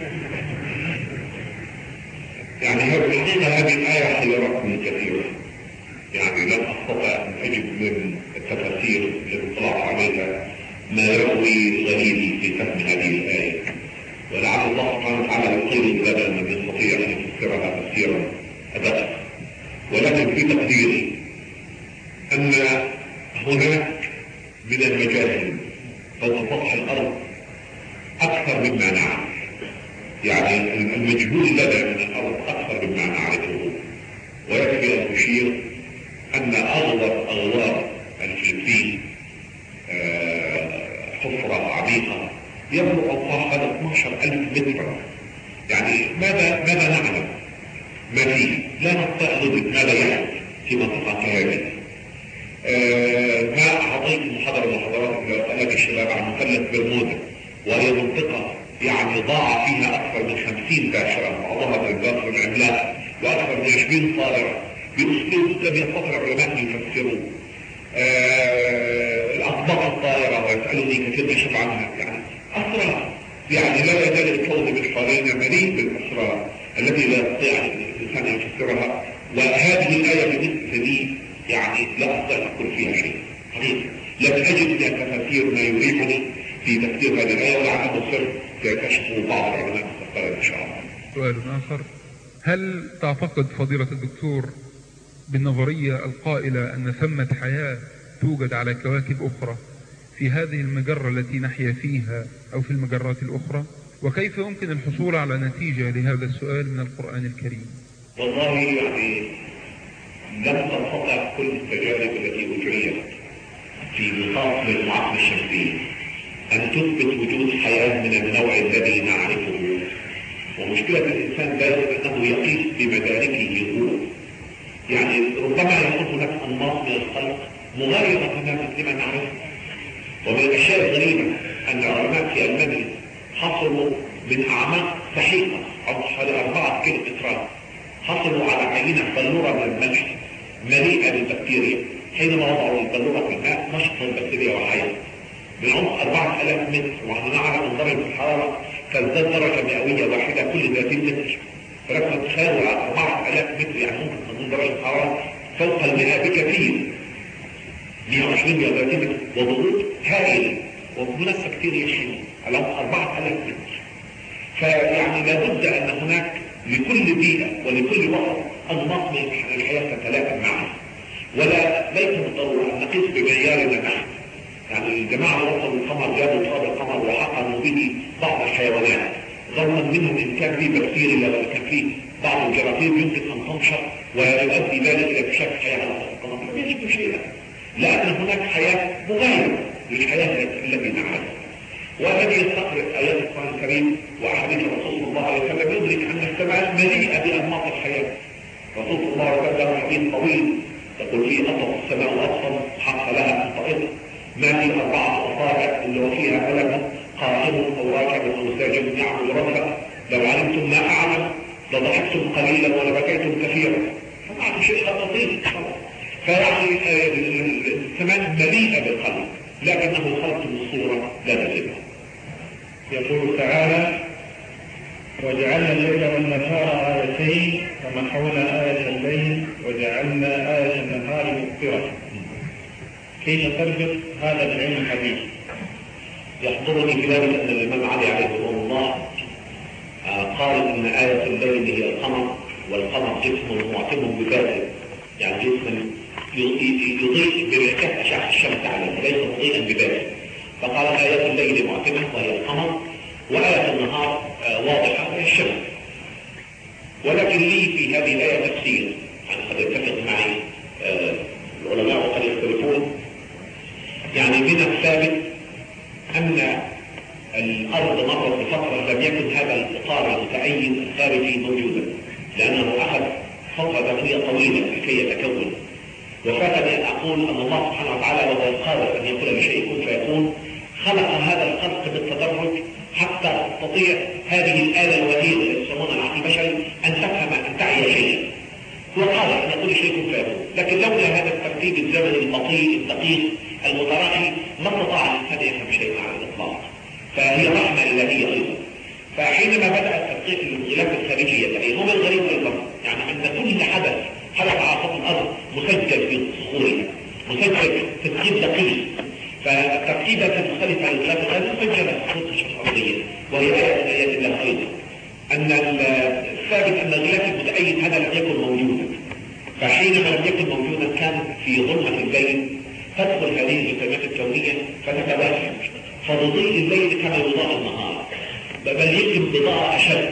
يعني هذه الآية حيرتني كثيرا، يعني لم أستطع أن أجد من التفاسير التي طلعت عليها ما يروي غليلي في فهم هذه الآية، ولعل الله سبحانه وتعالى يقيم لنا من يستطيع أن يفسرها تفسيرا أدق. ولكن في تقديري أن هناك من المجاهل فوق سطح الأرض أكثر مما نعرف، يعني المجهول لنا من الأرض أكثر مما نعرفه. ويكفي أن نشير أن أغوار الفلبين حفرة عميقة يبلغ أوساطها 12,000 مترا. يعني ماذا نعلم ما فيه؟ لا نستطيع ندرك ماذا يحدث في منطقة كهذه. ما أعطيت محاضرة من محاضرات سألت الشباب عن مثلث برمودا، وهي منطقة يعني ضاع فيها أكثر من 50 باشرة، بعضها بالباطل العملاق، وأكثر من 20 طائرة بأسلوب لم يستطع العلماء أن يفسروه. الأطباق الطائرة ويسألني كثير يشرب عنها، يعني أسرار، يعني لا يزال الكون من حوالينا مليء بالأسرار التي لا يستطيع الإنسان أن يفسرها. وهذه الآية بالنسبة لي يعني لا أستطيع أن أقول فيها شيء حقيقي، لم أجد من التفاسير ما يريحني في تفسير هذه الآية، ولعله سر سيكشفه بعض العلماء المستقبل إن شاء الله. سؤال آخر: هل تعتقد فضيلة الدكتور بالنظرية القائلة أن ثمة حياة توجد على كواكب أخرى في هذه المجرة التي نحيا فيها أو في المجرات الأخرى؟ وكيف يمكن الحصول على نتيجة لهذا السؤال من القرآن الكريم؟ والله يعني لم تستطع كل التجارب التي أجريت في نطاق المجموعات الشمسية أن تثبت وجود حياة من النوع الذي نعرفه. ومشكلة الإنسان ذلك أنه يقيس بمداركه هو، يعني ربما يكون هناك أنماط من الخلق مغايرة تماما لما نعرفه. ومن الأشياء الغريبة أن العلماء في ألمانيا حصلوا من أعماق سحيقة حوالي 4 كيلو مترات، حصلوا على عينة بلورة من الملح مليئة بالبكتيريا. حينما وضعوا البلورة في الماء نشطت البكتيريا وحياة من عمق 4000 متر، ونحن نعلم أن درجة الحرارة تزداد درجة مئوية واحدة كل 30 متر. فلما تخيلوا على 4000 متر يعني ممكن تكون درجة الحرارة فوق 100 بكثير، 120 130 متر، وضغوط هائلة، وهناك بكتيريا يشيل على 4000 متر. فيعني لابد أن هناك لكل بيئة ولكل وقت أنماط من الحياة تتلاقى معها، ولا ليس بالضرورة أن نقيس بمعيارنا نحن. يعني الجماعة وصلوا القمر، جابوا تراب القمر وحقنوا به بعض الحيوانات، ظنا منهم إن كان فيه بكتيريا ولا كان فيه بعض الجراثيم يمكن أن تنشط ويؤدي ذلك إلى اكتشاف حياة على سطح القمر. لا يجب شيئا، لأن هناك حياة مغايرة للحياة التي نعرفها. والذي يستقرأ آيات القرآن الكريم وأحاديث الرسول صلى الله عليه وسلم يدرك أن السماء مليئة بأنماط الحياة. الرسول صلى الله عليه وسلم حديث طويل يقول فيه: أطلق السماء أبصر حق لها أن تطئ، ما في 4 أصابع إلا وفيها ملك قائم أو راكع أو ساجد يعبد ربه، لو علمتم ما أعلم لضحكتم قليلا ولبكيتم كثيرا. طبعا شيء لا تطيق. فيعني السماء مليئة بالخلق، لكنه خلق بالصورة لا تجدها. يقول تعالى: وجعلنا الليل والنهار آيتين ومحونا آية الليل وجعلنا آية النهار مبصرة. كيف تربط هذا بالعلم الحديث؟ يحضرني في ذلك أن الإمام علي عليه رحمه الله قال إن آية الليل هي القمر، والقمر جسم معتم بذاته، يعني جسم يضيء بركة أشعة الشمس عليه، ليس مضيئا بذاته. فقال آية الليل معتمة وهي القمر، وآية النهار واضحة وهي الشمس. ولكن لي في هذه الآية تفسير، يعني قد يتفق معي العلماء قد يختلفون. يعني من الثابت أن الأرض مرت بفترة لم يكن هذا الإطار المتأيد الخارجي موجودا، لأنه أخذ فترة ذاتية طويلة لكي يتكون. وفاتني أن أقول أن الله سبحانه وتعالى وهو القادر أن يقول لشيء كن فيكون خلق هذا الخلق بالتدرج حتى تستطيع هذه الآلة الوحيدة التي يسمونها العقل البشري أن تفهم أن تعي شيئا. هو قادر أن يقول شيء كن فيكون، لكن لولا هذا الترتيب الزمني البطيء الدقيق المتراخي ما استطاع الإنسان يفهم شيئا على الإطلاق. فهي رحمة إلهية أيضا. فحينما بدأ تدقيق الغلاف الخارجية هو من الغريب أيضا يعني أن كل حدث على سطح الأرض مسجل في صخورها، مسجل تسجيل دقيق. فالتركيبة المختلفة للغلاف الخارجي مسجلة في صخور الأرضية، وهي آية من آيات الله أيضا. أن الثابت أن الغلاف المتأيد هذا لم يكن موجودا، فحينما لم يكن موجودا كان في ظلمة الليل تدخل هذه الجسيمات الكونية فتتوافق، فضوء الليل كما يضاء النهار، بل يمكن بضاءة أشد.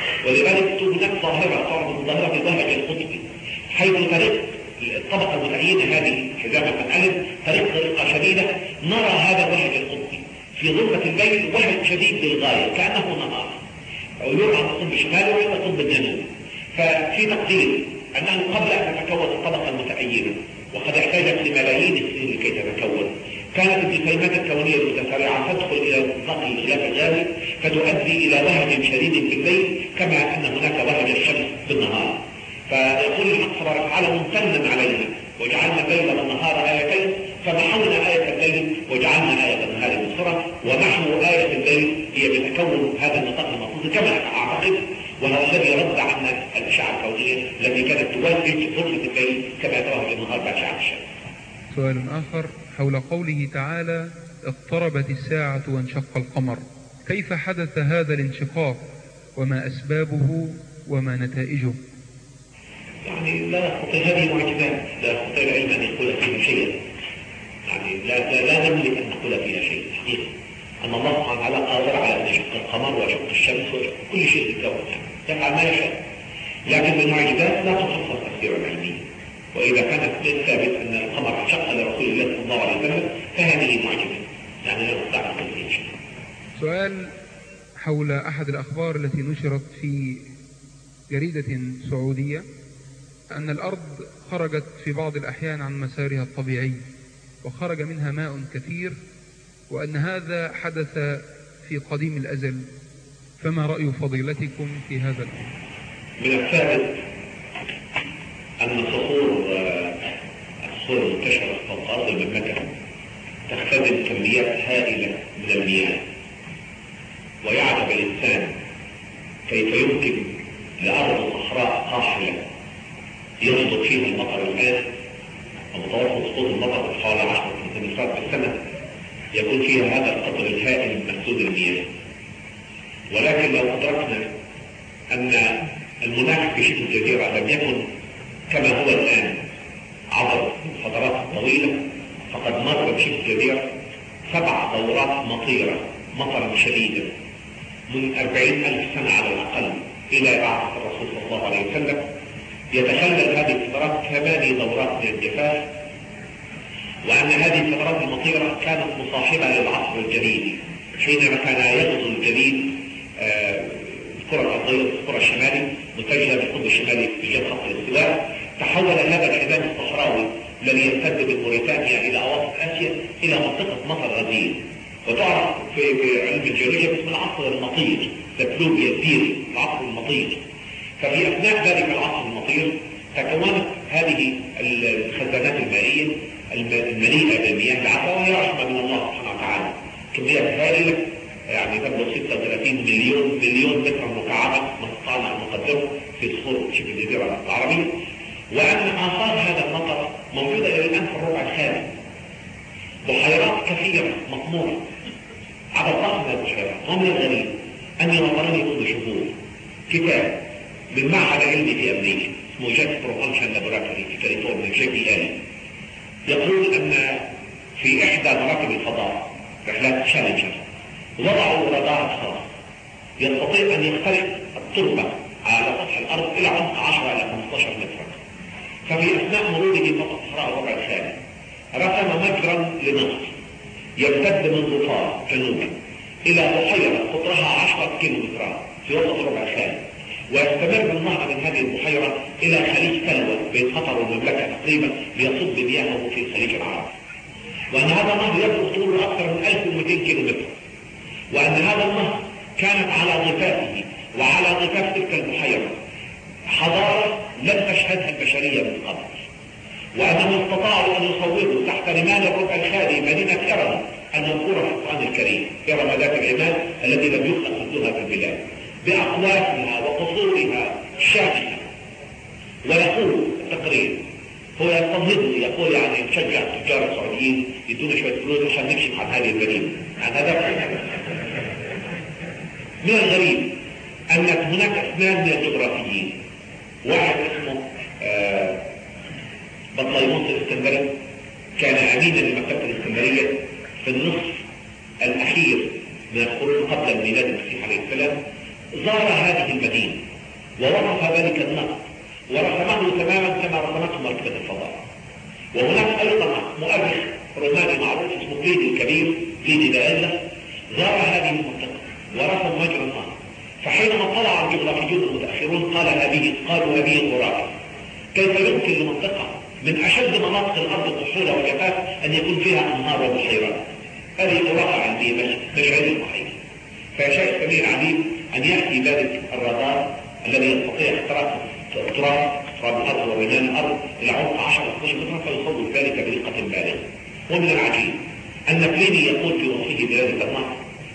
ولذلك هناك ظاهرة تعرف الظاهرة في ظاهرة القطبي، حيث طريق الطبقة المتعينة هذه حزامة الألف طريقة شديدة نرى هذا الوهج القطبي في ظلمة الليل وهج شديد للغاية كأنه نهار، عيون عن القطب الشمالي وعلى القطب الجنوبي. ففي تقدير أنه قبل أن تتكون الطبقة المتعينة وقد احتاجت لملايين السنين لكي تتكون، كانت الجسيمات الكونية المتسارعة تدخل إلى نطاق الغلاف الغازي فتؤدي إلى وهج شديد في الليل كما أن هناك وهج الشمس في النهار. فيقول الحق تبارك وتعالى ممتنا علينا وجعلنا الليل والنهار آيتين فمحونا آية الليل وجعلنا آية النهار مبصرة. ومحو آية الليل هي بتكون هذا النطاق المطلوب كما أعتقد، وهو الذي رد عنا الأشعة الكونية التي كانت توهج ظلمة الليل كما توهج النهار بأشعة الشمس. سؤال آخر حول قوله تعالى اقتربت الساعة وانشق القمر، كيف حدث هذا الانشقاق وما أسبابه وما نتائجه؟ يعني لا يستطيع هذه معجزات، لا يستطيع العلم أن يقول فيها شيئا، يعني لا نملك أن نقول فيها شيء حقيقة. أن الله سبحانه وتعالى قادر على أن يشق القمر ويشق الشمس ويشق كل شيء في الكون، يعني يفعل ما يشاء. لكن المعجزات لا تخصص تفسير علمي، وإذا كانت ثابت أن القمر انشق لرسول الله صلى الله عليه وسلم فهذه معجزة، يعني لا نستطيع أن نقول فيها شيء. سؤال حول أحد الأخبار التي نشرت في جريدة سعودية أن الأرض خرجت في بعض الأحيان عن مسارها الطبيعي وخرج منها ماء كثير، وأن هذا حدث في قديم الأزل، فما رأي فضيلتكم في هذا الأمر؟ من الثابت أن الصخور المنتشرة فوق أرض المملكة تختزن كميات هائلة من المياه، ويعجب الإنسان كيف يمكن لأرض صحراء قاحلة يصدق فيها المطر الآن، ومتوسط سقوط المطر حوالي 10 سنتيمترات بالسنة، يكون فيها هذا القدر الهائل من مخزون المياه. ولكن لو أدركنا أن المناخ في شبه الجزيرة لم يكن كما هو الآن عبر فترات طويلة، فقد مر بشبه الجزيرة 7 دورات مطيرة مطرا شديدا من 40,000 سنة على الأقل إلى بعثة الرسول صلى الله عليه وسلم. يتخلل هذه الفترات 8 دورات من الجفاف، وأن هذه الفترات المطيرة كانت مصاحبة للعصر الجليدي حينما كان يغزو الجليد الكرة الأرضية الكرة الشمالي متجهة بالقطب الشمالي في جهة خط الاستواء. تحول هذا الحزام الصحراوي الذي يمتد من موريتانيا إلى أواسط آسيا إلى منطقة مصر غزير، وتعرف في علم الجيولوجيا باسم العصر المطير، البلوبيا الديري، العصر المطير. ففي أثناء ذلك العصر المطير تكونت هذه الخزانات المائية المليئة بالمياه العذبة، وهي رحمة من الله سبحانه وتعالى، كميات هائلة يعني تبلغ 36 مليون متر مكعب ما استطعنا أن نقدره في صخور شبه الجزيرة العربية. وأن آثار هذا المطر موجودة إلى الآن في الربع الخالي، بحيرات كثيرة مطمورة، عدد ضخم من البحيرات. ومن الغريب أن مطرني منذ شهور كتاب من معهد علمي في أمريكا اسمه جيت بروبلشن لابوراتوري في كاليفورنيا JPL، يقول أن في إحدى مراكب الفضاء رحلات تشالنجر وضعوا رادار خاص يستطيع أن يخترق التربة على سطح الأرض إلى عمق 10 إلى 15 مترا. ففي أثناء مروره فوق نقرأ الربع الثاني. رسم مجرا لنهر يمتد من ظفار جنوبا إلى بحيرة قطرها 10 كيلومترات في وسط الربع الثاني، ويستمر النهر من هذه البحيرة إلى خليج سلوى بين قطر والمملكة تقريبا ليصب مياهه في الخليج العربي، وأن هذا النهر يبلغ طوله أكثر من 1200 كيلومتر، وأن هذا النهر كانت على ضفافه وعلى ضفاف تلك البحيرة حضارة لم تشهدها البشرية من قبل، وأنهم استطاعوا أن يصوروا تحت رمال الربع الخالي مدينة إرم المذكورة في القرآن الكريم، إرم ذات العماد التي لم يخلق مثلها في البلاد، بأقواتها وقصورها الشامخة. ويقول التقرير، هو يستنهضني يقول يعني نشجع التجار السعوديين يدونا شوية فلوس عشان نكشف عن هذه الجريمة، عن هذا. من الغريب أن هناك اثنان من الجغرافيين، واحد اسمه بطليموس الاسكندري، كان أمينا لمكتبة الاسكندرية في النصف الأخير من القرون قبل ميلاد المسيح عليه السلام، زار هذه المدينة ووصف ذلك النهر ورسمه تماما كما رسمته مركبة الفضاء. وهناك أيضا مؤرخ روماني معروف اسمه بليدي الكبير، بليدي دائلة، زار هذه المنطقة ورسم مجرى النهر. فحينما طلع الجغرافيون المتأخرون قالوا هذه خرافة، كيف يمكن لمنطقة من أشد مناطق الأرض كحولة وجفاف أن يكون فيها أنهار وبحيرات؟ هذه خرافة علمية مش علم صحيح. فشيء سمير عجيب أن يأتي ذلك الرادار الذي يستطيع اختراق تراب الأرض ورمال الأرض إلى عمق 10-12 متر فيصور ذلك بدقة بالغة. ومن العجيب أن بليني يقول في وصفه بذلك النهر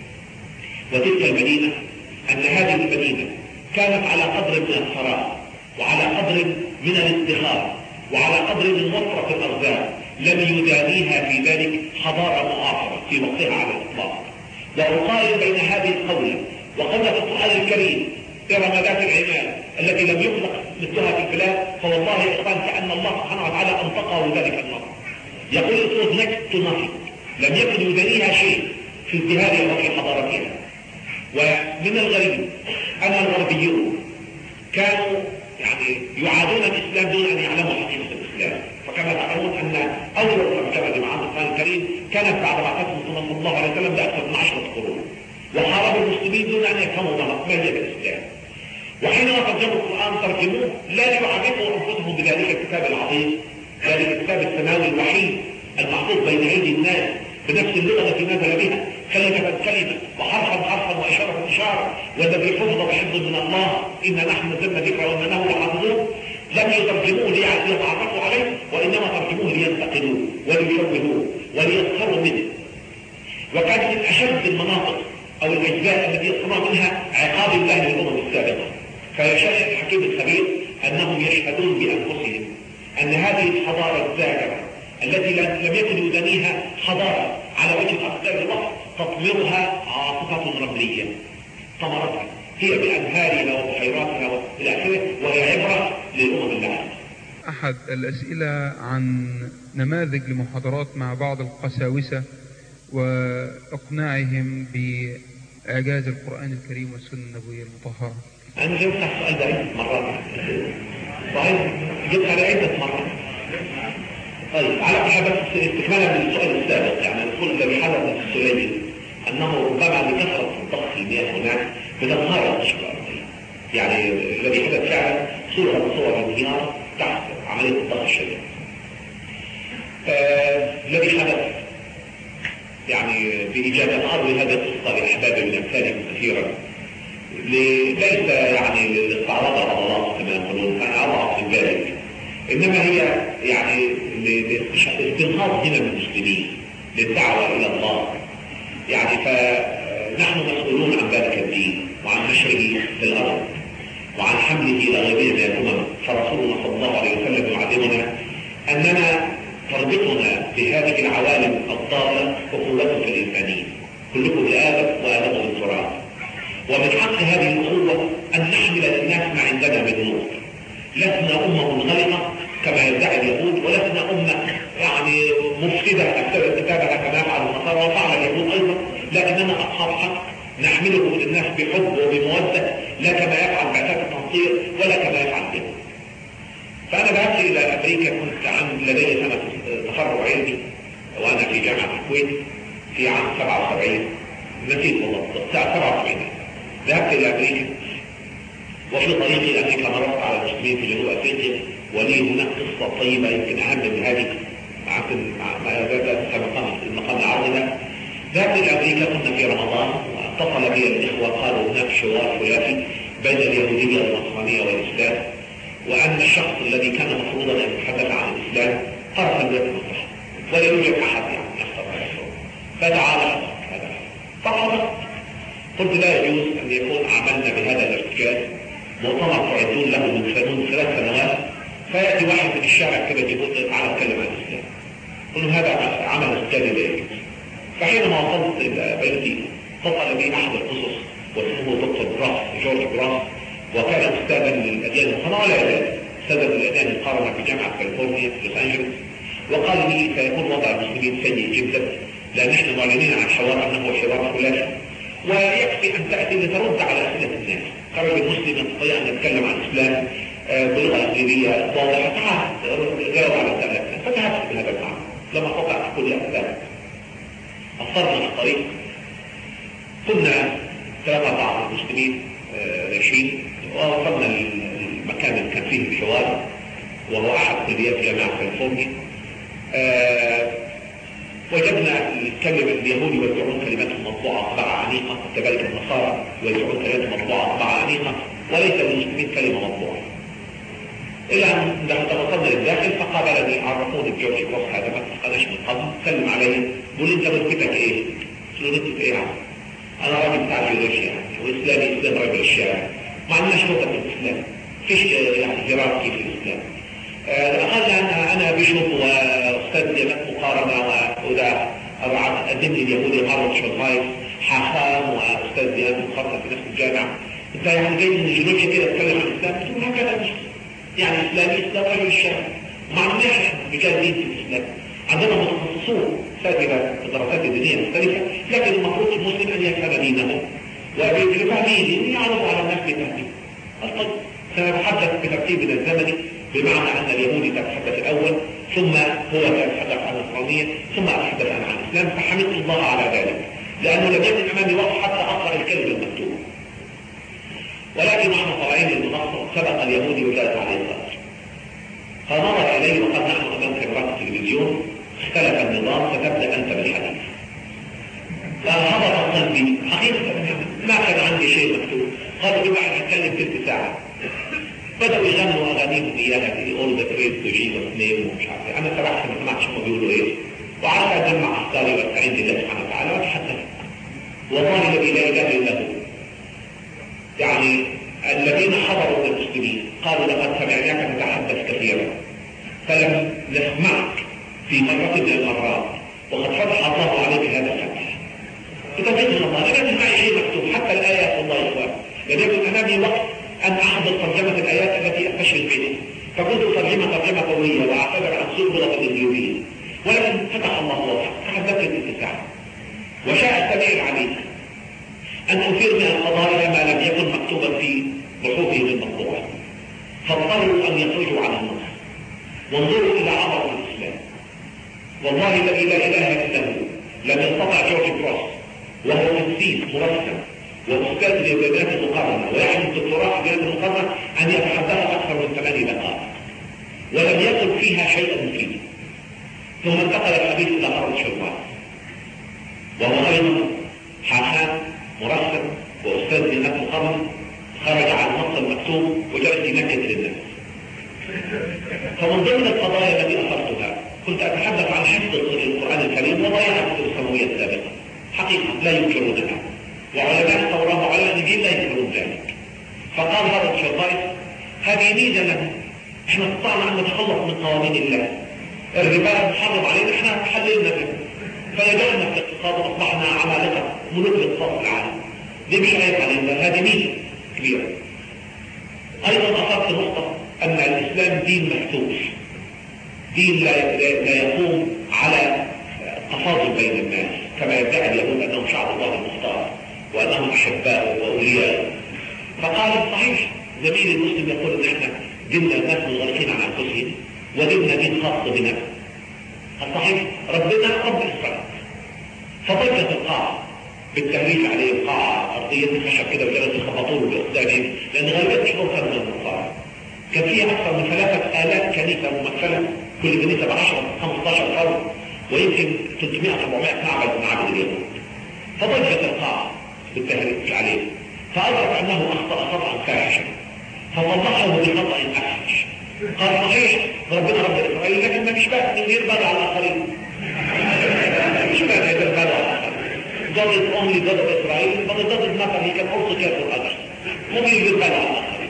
وتلك المدينة أن هذه المدينة كانت على قدر من الثراء وعلى قدر من الازدهار وعلى قدر من وفرة الأرزاق لم يدانيها في ذلك حضارة معاصرة في وقتها على الإطلاق. وأقارن بين هذه القولة وقولة القرآن الكريم إرم ذات العماد التي لم يخلق مثلها في البلاد، فوالله يا إخوان كأن الله سبحانه وتعالى أنطقه ذلك النصر. يقول it was next to nothing، لم يكن يدانيها شيء في ازدهارها وفي حضارتها. ومن الغريب أن الغربيون كانوا يعني يعادون الإسلام دون أن يعلموا حقيقة الإسلام. فكما تعلمون أن أول ترجمة لمعاني القرآن الكريم كانت بعد بعثته صلى الله عليه وسلم بأكثر من 10 قرون، وحاربوا المسلمين دون أن يفهموا ما هي الإسلام. وحينما ترجموا القرآن ترجموه لا ليعرفوا أنفسهم بذلك الكتاب العظيم، ذلك الكتاب السماوي الوحيد المحفوظ بين أيدي الناس بنفس اللغة التي نزل بها كلمة كلمة وحرفا حرفا وإشارة إشارة، والذي حفظ بحفظ من الله إن نحن نزلنا ذكر وإنه لحافظون. لم يترجموه ليتعرفوا عليه، وإنما ترجموه لينتقدوه وليشوهوه وليسخروا منه. وكانت من أشد المناطق أو الأجزاء التي يصنع منها عقاب الله للأمم السابقة. فيشاء الحكيم الخبير أنهم يشهدون بأنفسهم أن هذه الحضارة الزاهرة التي لم يكن يدانيها حضارة على وجه الأقدار الوقت تطمرها عاصفة رملية، ثمرتها هي بأنهارها وبحيراتها إلى آخره، وهي عبرة للأمم العالمية. أحد الأسئلة عن نماذج لمحاضرات مع بعض القساوسة وإقناعهم بإعجاز القرآن الكريم والسنة النبوية المطهرة. أنا جبت السؤال ده عدة مرات، صحيح جبتها لعدة مرات. طيب على حسب استكمالا من السؤال السابق، يعني نقول الذي حدث في السليم أنه ربما لكثرة ضخ المياه هناك بتنهار القشرة الأرضية، يعني الذي حدث فعلا صورة من صور الانهيار تحت عملية الضغط الشديد. الذي حدث يعني بإجابة أرض هذه القصة لأحبابي من أمثالكم كثيرا ليس يعني لاستعراض العضلات كما يقولون، أنا أضعف من ذلك، إنما هي يعني لاستنهاض هنا من المسلمين للدعوة إلى الله. يعني فنحن مسؤولون عن ذلك الدين وعن نشره في الأرض وعن حمله إلى غيره من الأمم. فرسولنا صلى الله عليه وسلم يعلمنا أننا تربطنا بهذه العوالم الضالة وقوة الإنسانية، كلكم لآدم وآدم من تراب، ومن حق هذه الأخوة أن نحمل للناس ما عندنا من نور. لسنا أمة منغلقة كما يدعي اليهود، ولسنا أمة يعني مفسدة أكثر كتابها كما يفعل النصارى وفعل اليهود أيضا، لكننا أصحاب حق نحمله للناس بحب وبمودة، لا كما يفعل بعثات التنصير ولا كما يفعل به. فأنا ذهبت إلى أمريكا، كنت لدي سنة تخرج علمي وأنا في جامعة الكويت في عام 77، نسيت والله 77. ذهبت إلى أمريكا، وفي طريقي إلى أمريكا مررت على المسلمين في جنوب أفريقيا، ولي هناك قصة طيبة يمكن أهم من هذه ما زالت المقام العرضي. ذهبت إلى أمريكا، كنا في رمضان، واتصل بي الإخوة قالوا هناك حوار ثلاثي بين اليهودية والنصرانية والإسلام، وأن الشخص الذي كان مفروضا أن يتحدث عن الإسلام طرف البيت المصلحة ولا يوجد أحد يحصل على الشعور، فدعا له هذا. فحضرت، قلت لا يجوز أن يكون عملنا بهذا الارتكاز مؤتمر تعدون له من 3 سنوات، فيأتي واحد من الشارع كده يقول تعالى اتكلم عن الإسلام. قلت هذا عمل استاذي لا يجوز. فحينما وصلت إلى بلدي اتصل بي أحد القصص واسمه دكتور جورج براس، وكان أستاذا للأديان المقارنة ولا يزال أستاذا للأديان المقارنة في جامعة كاليفورنيا في لوس أنجلوس، وقال لي سيكون وضع المسلمين سيء جدا لأن نحن معلنين عن حوار أنه حوار ثلاثي، ويكفي أن تأتي لترد على أسئلة الناس. كرجل مسلم يستطيع أن يتكلم عن الإسلام بلغة إنجليزية واضحة، تعال جاوب على أسئلة الناس. فذهبت بهذا المعنى، لما استطعت أقول لا ذلك أصرنا في الطريق. كنا 3 مسلمين ماشيين، ووصلنا المكان اللي كان فيه الحوار، وهو أحد كليات جامعة كاليفورنيا. وجدنا الكلمة اليهود يوزعون كلماتهم مطبوعة طباعة عميقة، كذلك النصارى يوزعون كلماتهم مطبوعة طباعة عميقة، وليس للمسلمين كلمة مطبوعة. إلى أن وصلنا للداخل فقابلني عرفوني بجورج بروس، هذا ما تفقناش من قبل، سلم علي، قول أنت رتبتك إيه؟ قلت له رتبة إيه يعني؟ أنا راجل بتاع جيولوجيا يعني، وإسلامي إسلام رجل الشارع، ما عندناش رتب في الإسلام، فيش يعني هيراركي في الإسلام. قال أنا بشوف وأستاذ ديانات مقارنة، وده قدم لي اليهودي هارولد شولهايف حاخام وأستاذ ديانات مقارنة في نفس الجامعة. أنت يعني جاي من الجيولوجيا كده تتكلم عن الإسلام؟ قلت له هكذا مش يعني إسلامي إسلام رجل الشارع، ما عندناش رجال دين في الإسلام، عندنا متخصصون سابقا في الدراسات الدينية المختلفة، لكن المفروض المسلم أن يفهم دينه وبفهمه دينه يعرض على الناس بتهديد. طيب سنتحدث بترتيبنا الزمني، بمعنى أن اليهودي تتحدث الأول، ثم هو يتحدث عن النصرانية، ثم أتحدث عن الإسلام. فحمدت الله على ذلك، لأنه لم يكن أمامي وقت حتى أقرأ الكلمة المكتوبة. ولكن نحن طالعين للمنصة سبق اليهودي وجاءت عليه الخطر، فنظر إليه وقال نحن أمام كاميرات التلفزيون، اختلف النظام، فتبدأ أنت بالحديث. فهبط قلبي حقيقة، ما كان عندي شيء مكتوب. قالوا لي واحد هتكلم 3 ساعات، بدأوا يغنوا أغانيهم إياها في all the praise to Jesus name ومش عارف. أنا سرحت ما سمعتش هم بيقولوا إيه، وعرفت أجمع أفكاري واستعين بالله سبحانه وتعالى وأتحدث. والله الذي لا إله إلا هو، يعني الذين حضروا من المسلمين قالوا لقد سمعناك تتحدث كثيرا، فلم نسمعك في مرة من المرات، وقد فتح الله عليك هذا الفتح. بتوفيق الله لا تسمعي شيء مكتوب، حتى الآيات والله يا إخوان، لم يكن أمامي وقت أن أحضر ترجمة الآيات التي أكتشف بها، فكنت ترجمة قوية وأعتذر عن سوء اللغة الإنجليزية، ولكن فتح الله وضعه، تحدثت الاتساع. وشاء السميع العليم أن أثير من القضايا ما لم يكن مكتوبا في بحوثهم المطبوعة، فاضطروا أن يخرجوا عن النص. وانظروا إلى عظمة الإسلام، والله الذي لا إله إلا هو لم يستطع جورج بروس وهو قسيس مرسم وأستاذ للديانات المقارنة ويحمل دكتوراه في الديانات المقارنة أن يتحدث أكثر من 8 دقائق ولم يكن فيها شيئا مفيدا. ثم انتقل الحديث إلى هارولد شولهايف، وهو أيضا حاخام مرسم وأستاذ ديانات مقارنة، خرج عن النص المكتوب وجلس ينكد للناس. فمن ضمن القضايا التي أثرتها كنت أتحدث عن حفظ القرآن الكريم وضياعة السنوية السابقة، حقيقة لا ينكرونها، وعلماء التوراة وعلماء الدين لا ينكرون ذلك. فقال هارولد شولهايف هذه ميزة لنا، احنا استطعنا أن نتخلص من قوانين الله، الربا محرم علينا، احنا حللنا به، فنجحنا في الاقتصاد واصبحنا عمالقة ملوك الاقتصاد في العالم. دي مش عيب علينا، هذه ميزة كبيرة. أيضا أثرت نقطة أن الإسلام دين مفتوح، دين لا يقوم على التفاضل بين الناس كما يدعي اليهود أنهم شعب الله المختار وأنهم أحباء وأولياء. فقال صحيح، زميلي المسلم يقول أن احنا ديننا الناس منغلقين عن انفسهم وديننا دين خاص بنا. الصحيح ربنا رب إسرائيل، فضجت القاعة بالتهريج عليه، القاعة أرضية خشب كده وجلسوا يخبطوا له بأقدامهم، لأن غالبية الشعوب كانوا من النصارى. كان فيها أكثر من 3000 كنيسة ممثلة، كل كنيسة ب 10-15 فرد، ويمكن 300-400 معبد من معابد اليهود. فضجت القاعة بالتهريج عليه، فأدرك أنه أخطأ خطأ فاحشا، فوضحه بخطأ أفحش. قال صحيح ربنا رب إسرائيل، لكن ما فيش بقى من غير بقى على الآخرين. مش بقى غير بقى على الآخرين. God is only God of Israel, but it doesn't matter, he can also care for others. ممكن يغير بقى على الآخرين.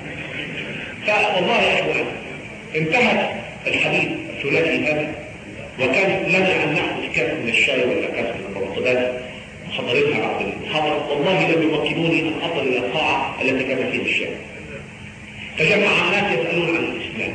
فوالله يا إخوان انتهت الحديث الثلاثي هذا، وكان لنا أن نأخذ كاس من الشاي ولا كاس من المرطبات محضرتها بعد المحاضرة. والله لم يمكنوني أن أصل إلى القاعة التي كان فيها الشاي. تجمع الناس يسألون عن الإسلام،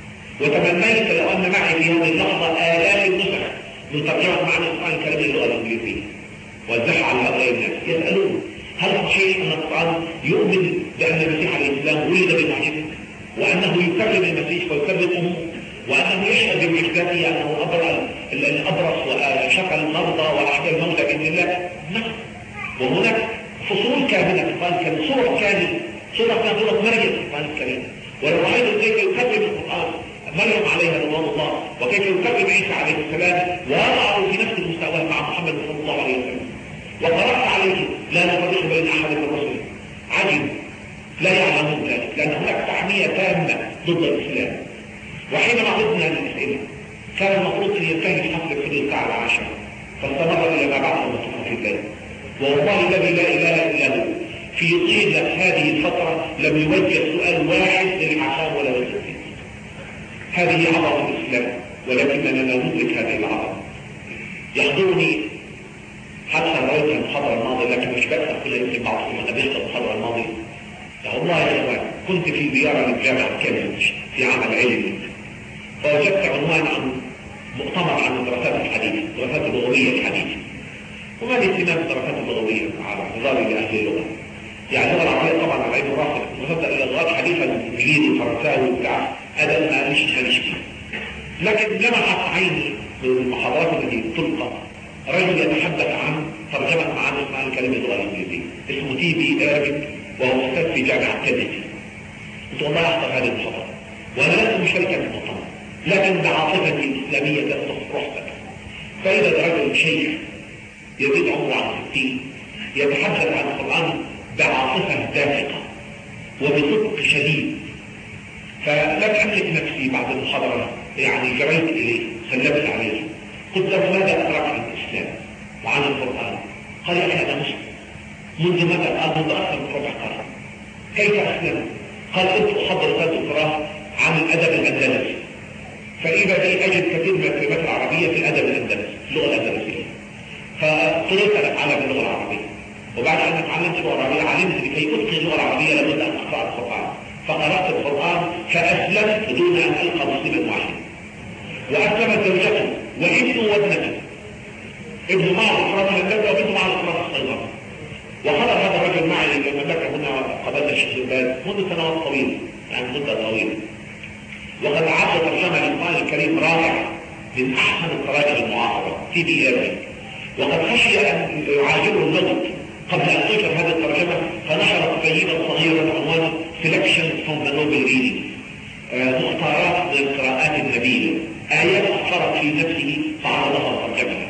وتمنيت لو أن معي في هذه اللحظة آلاف النسخ من ترجمة معنى القرآن الكريم للغة الإنجليزية وزعها على هؤلاء الناس. يسألون هل صحيح أن القرآن يؤمن بأن المسيح عليه السلام ولد بمعجزة، وأنه يكرم المسيح ويكرم أمه، وأنه يشهد بمعجزته أنه أبرأ الأبرص وشفى المرضى وأحيا الموتى بإذن الله؟ نعم. وهناك فصول كاملة في القرآن الكريم، صور كاملة، صورة كانت صورة مريم في القرآن الكريم. ولو رأيت كيف يكرم القرآن مريم عليها رضوان الله، وكيف يكرم عيسى عليه السلام، ويضعه في نفس المستوى مع محمد صلى الله عليه وسلم، وقرأت عليه لا نفرق بين أحد من الرسل، عجب لا يعلمون ذلك، لأن هناك تحمية تامة ضد الإسلام. وحينما عدنا للأسئلة كان المفروض أن ينتهي الحفل في الساعة 10، فاستمر إلى ما بعد المصحف في الليل. والله الذي لا إله إلا هو في طيلة هذه الفترة لم يوجه سؤال واحد للحسان ولا للتوحيد. هذه عظمة الإسلام، ولكننا لا ندرك هذه العظمة. يحضرني حتى رأيت المحاضرة الماضية، لكن مش بأسف كل يمكن بعضكم أن أبيت المحاضرة الماضية. والله يا إخوان كنت في زيارة للجامعة كامبريدج في عمل علمي، فوجدت عنوان عن مؤتمر عن الدراسات الحديثة، الدراسات اللغوية الحديثة. وما الاهتمام بالدراسات اللغوية على اعتباري لأهل اللغة؟ يعني اللغة العربية طبعا على عين راسك، وصلت إلى اللغات الحديثة الإنجليزي والفرنساوي وبتاع هذا ما ليش فيه. لكن لمحت عيني من المحاضرات التي تلقى رجل يتحدث عن ترجمة معاني القرآن الكريم للغة الإنجليزية، اسمه تي.بي. إيرفينج، وهو أستاذ في جامعة كامبريدج. قلت والله أحضر هذه المحاضرة، وأنا لست مشاركا في المؤتمر، لكن بعاطفتي الإسلامية تصف رحبة. فإذا رجل شيخ يزيد عمره عن 60 يتحدث عن القرآن بعاطفة دافقة وبصدق شديد، فلم أملك نفسي بعد المحاضرة، يعني جريت إليه سلمت عليه، قلت له ماذا أدرك عن الإسلام وعن القرآن؟ قال يا أخي أنا مسلم. منذ متى؟ قال منذ أكثر من ربع قرن. كيف أسلم؟ قال كنت أحضر رسالة دكتوراه عن الأدب الأندلسي، فإذا بي أجد كثير من الكلمات العربية في الأدب الأندلسي، اللغة الأندلسية، فطلبت أن أتعلم اللغة العربية. وبعد أن تعلمت اللغة العربية علمت لكي أتقن اللغة العربية لابد أن أقرأ القرآن، فقرأت القرآن فأسلمت دون أن ألقى مسلما واحدا. وأسلمت زوجته وابنه وابنته، ابنه معه إكرام الهندسة وابنه معه إكرام الصيدلة. وحضر هذا الرجل معي المملكة هنا قبلنا الشيخ الباز منذ سنوات طويلة، يعني مدة طويلة، وقد عاد ترجمة للقرآن الكريم رائعة من أحسن التراجم المعاصرة تي.بي. إيرفينج، وقد خشي أن يعاجله النقد قبل أن تنشر هذه الترجمة، فنشر كتيبا صغيرا عنوانه Selections from the Noble Reading، مختارات من القراءات النبيلة، آيات أثرت في نفسه فعرضها وترجمها.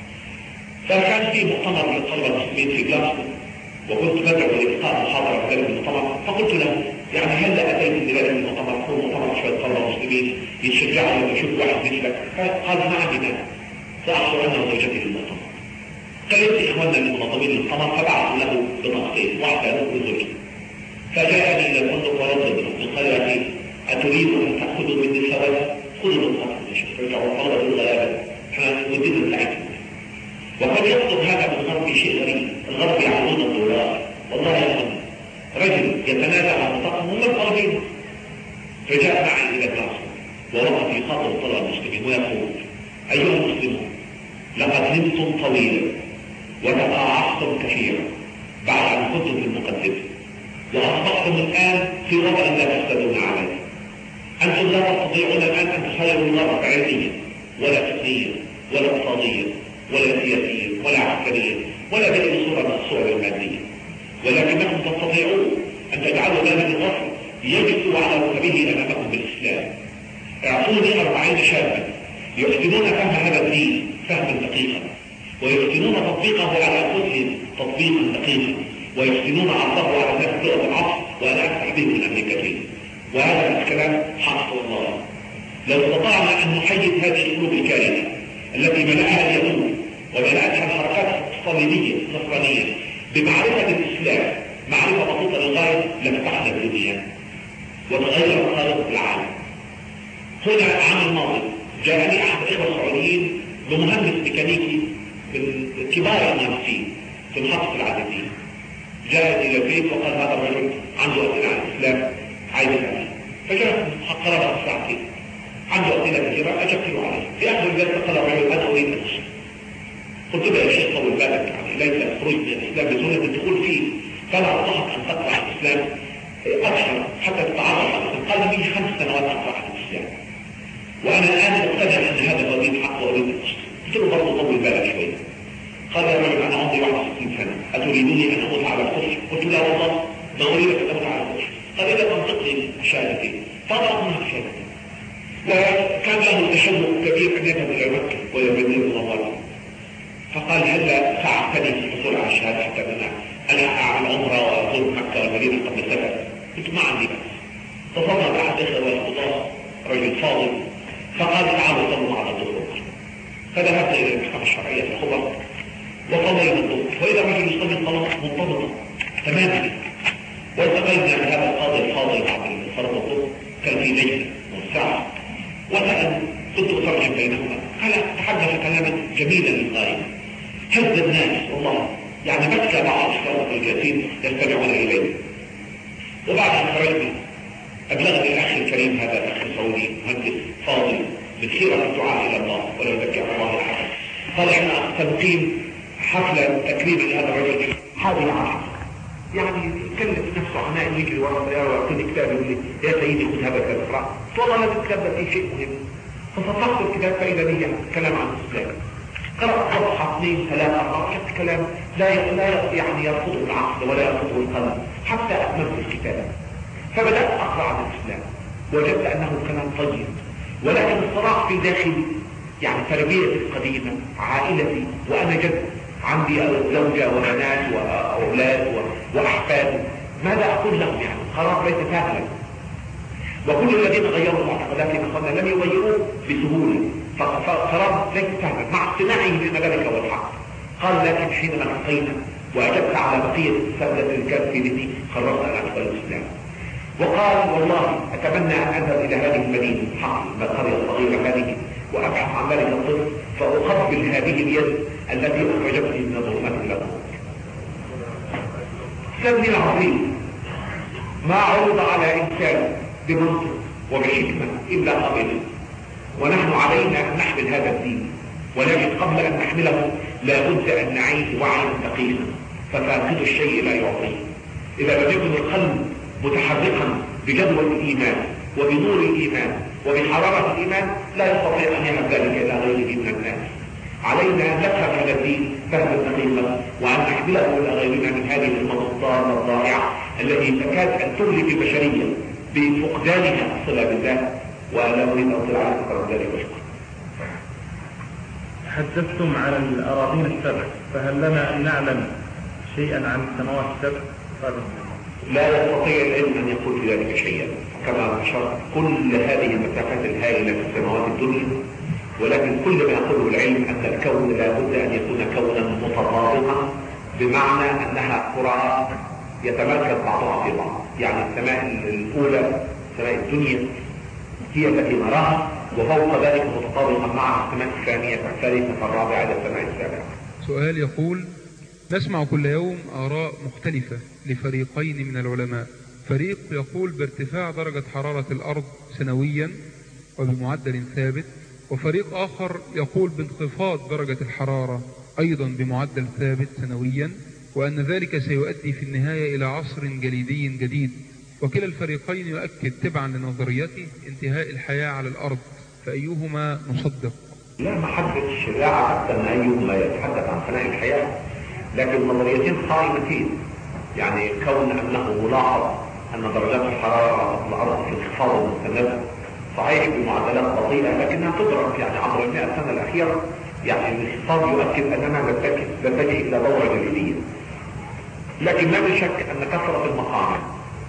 فكان في مؤتمر للطلبة المسلمين في جلاسكو، وكنت بدعو لإلقاء محاضرة في ذلك المؤتمر، فقلت له يعني هل أتيت لذلك المؤتمر؟ هو مؤتمر شوية طلبة مسلمين يتشجعوا لما يشوفوا واحد مثلك. قال ما عندي مانع، سأحضر أنا وزوجتي في المؤتمر. كلمت إخواننا المنظمين للمؤتمر فبعثوا له بطاقتين، واحدة له وزوجته. فجاءني إلى الفندق ورد من قال لي أتريد أن تأخذوا مني الثواب؟ خذوا بالخطر يا شيخ، رجعوا الطلبة للغلابة، احنا ودينا بتاعتهم. وقد يصدر هذا من الغرب شيء غريب، الغرب يعلمون الدولار. والله يا أخوان رجل يتنازع عن طاقم هم الغربين. فجاء معي إلى جلاسكو ووقف يخاطب الطلبة المسلمين ويقول أيها المسلمون لقد نمتم طويلا وتقاعستم كثيرا بعد أن كنتم في المقدمة، وأصبحتم الآن في وضع لا تفسدون عليه. أنتم لا تستطيعون الآن أن تخيروا الغرب علميا ولا فكريا ولا اقتصاديا ولا سياسيا ولا عسكريا ولا بأي صورة من الصور المادية، ولكنكم تستطيعون أن تجعلوا هذا الغرب يجثو على ركبه أمامكم بالإسلام. اعطوني 40 شابا يحسنون فهم هذا الدين فهما دقيقا، ويحسنون تطبيقه على أنفسهم تطبيقا دقيقا، ويحسنون عرضه على الناس لغة العصر، وأنا أفتح به من أمريكتين. وهذا الكلام حق الله. لو استطعنا أن نحيد هذه القلوب الكارثة التي ملأها اليهود وملأتها الحركات الصليبية النصرانية بمعرفة الإسلام معرفة بسيطة للغاية، لفتحنا الدنيا وتغير خارطة العالم. هنا العام الماضي جاءني أحد الإخوة السعوديين بمهندس ميكانيكي من كبار المهندسين في محطة العزيزية، جاء إلى البيت وقال هذا الرجل عنده أسئلة عن الإسلام عايز يسأل، فجاء قرابة الساعتين عنده أسئلة كثيرة أجبت له عليه. في آخر الجلسة قال الرجل أنا أريد أن أسلم. قلت له يا شيخ طول بالك، يعني ليس خروج من الإسلام بسهولة الدخول فيه، فلا أنصحك أن تقرأ الإسلام أكثر حتى تتعرف على الإسلام. قال لي 5 سنوات أقرأ عن الإسلام وأنا الآن مقتنع أن هذا هو دين حق وأريد أن أسلم. قلت له برضه طول بالك شوية. قال يا رجل أنا عمري 61 سنة أتريدني أن أموت على الكفر؟ قلت لا والله ما أريد أن أموت على الكفر. قال إذا تنطقني الشهادتين فأضع منها الشهادتين. وكان له تشوق كبير أن يذهب إلى مكة ويبني المنظرة، فقال هلا ساعدتني في الحصول على الشهادة حتى أنا أعمل عمرة وأزور مكة والمدينة قبل سنة. قلت ما عندي بس. تصرف أحد الإخوة والخطاة رجل فاضل فقال تعالوا صلوا معنا الظهر. فذهبت إلى المحكمة الشرعية في الخبر وصلينا الظهر، وإذا رجل يصلي الصلاة منتظمة تماما. والتقينا بهذا القاضي الفاضل بعد صلاة الظهر كان في لجنة موسعة، وسأل كنت أترجم بينهما، قال تحدث كلاما جميلا للغاية هز الناس والله، يعني بكى بعض الشباب الجالسين يستمعون إليه. وبعد أن خرجنا أبلغني الأخ الكريم هذا الأخ السعودي مهندس فاضل من خيرة الدعاء إلى الله ولا يذكر الله أحد، قال إحنا سنقيم حفلة تكريما لهذا الرجل 11، يعني يكلف نفسه عناء يجري ورا السيارة ويعطيني كتاب يقول لي يا سيدي خذ هذا الكتاب اقرأ. والله هذا الكتاب ده فيه شيء مهم. ففتحت الكتاب فإذا به كلام عن الإسلام. قرأت صفحة 2 3 4 كتبت كلام لا يعني يرفضه العقل ولا يرفضه القلب حتى أكملت الكتاب. فبدأت أقرأ عن الإسلام وجدت أنه كلام طيب، ولكن الصراع في داخلي يعني تربيتي القديمة عائلتي وأنا جد عندي زوجة وبنات وأولاد وأحفاد، ماذا أقول لهم؟ يعني قرار ليس سهلا. وكل الذين غيروا معتقداتهم قلنا لم يغيروه بسهولة، فقرار ليس سهلا مع اقتناعه بأن ذلك هو الحق. قال لكن حينما التقينا وأجبت على بقية السبلة اللي كانت في ذهني قررت أن أدخل الإسلام. وقال والله أتمنى أن أذهب إلى هذه المدينة حق القرية الصغيرة هذه وأبحث عن ذلك الطفل فأقبل هذه اليد التي أخرجتني من الظلمات إلى النور. سلمي العظيم ما عرض على إنسان بمنطق وبحكمة إلا قبله، ونحن علينا أن نحمل هذا الدين، ولكن قبل أن نحمله لابد أن نعيش وعيا دقيقا، ففاقد الشيء لا يعطيه. إذا لم يكن القلب متحركا بجدوى الإيمان وبنور الإيمان وبحرارة الإيمان لا يستطيع أن يهب ذلك إلى غيره من الناس. علينا أن نفهم هذا الدين فهما دقيقا وأن نحمله إلى غيرنا من هذه الأمم الضالة الضائعة التي تكاد أن تهلك البشرية بفقدانها الصلة بالله. وأنا أريد أن أطلع على فقر ذلك وشكرا. تحدثتم عن الأراضين السبع، فهل لنا أن نعلم شيئا عن السماوات السبع؟ لا يستطيع العلم أن يقول في ذلك شيئا كما أشرت كل هذه المسافات الهائلة في السماوات الدنيا، ولكن كل ما يقوله العلم أن الكون لا بد أن يكون كونا متطابقا، بمعنى أنها كرات يتمركز بعضها في بعض. يعني السماء الأولى سماء الدنيا هي التي نراها، وفوق ذلك متطابقا مع السماء الثانية الثالثة الرابعة إلى السماء السابعة. سؤال يقول: نسمع كل يوم آراء مختلفة لفريقين من العلماء، فريق يقول بارتفاع درجة حرارة الأرض سنويا وبمعدل ثابت، وفريق آخر يقول بانخفاض درجة الحرارة أيضا بمعدل ثابت سنويا، وأن ذلك سيؤدي في النهاية إلى عصر جليدي جديد. وكلا الفريقين يؤكد تبعا لنظريته انتهاء الحياة على الأرض، فأيهما نصدق؟ لا، ما حدش داعي حتى ان ايهما يتحدث عن فناء الحياه، لكن نظريتين قائمتين. يعني كون انه ملاحظ ان درجات الحراره في الارض في انخفاض مستمر صحيح بمعدلات بطيئه لكنها تدرك يعني عبر ال100 سنه الاخيره، يعني الانخفاض يؤكد اننا نتجه الى دوره جليديه. لكن ما من شك ان كثره المصانع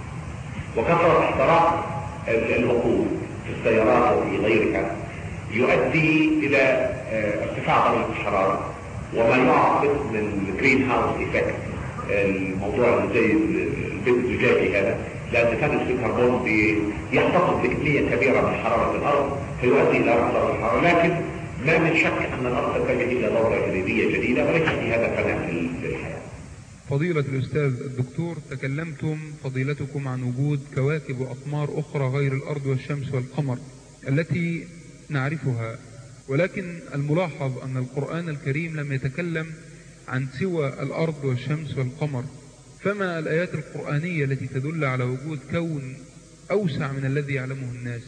وكثره احتراق الوقود في السيارات وفي غيرها يؤدي الى ارتفاع درجه الحراره وما يعرف باسم الجرين هاوس ايفكت، الموضوع اللي زي البيت الزجاجي هذا، لان ثاني اكسيد الكربون يحتفظ بكميه كبيره من حراره الارض فيؤدي الى ارتفاع درجه الحراره. لكن ما من شك ان الارض تتجه الى دوره جليديه جديده وليس في هذا فناء للحياه. فضيلة الأستاذ الدكتور، تكلمتم فضيلتكم عن وجود كواكب وأقمار أخرى غير الأرض والشمس والقمر التي نعرفها، ولكن الملاحظ أن القرآن الكريم لم يتكلم عن سوى الأرض والشمس والقمر، فما الآيات القرآنية التي تدل على وجود كون أوسع من الذي يعلمه الناس؟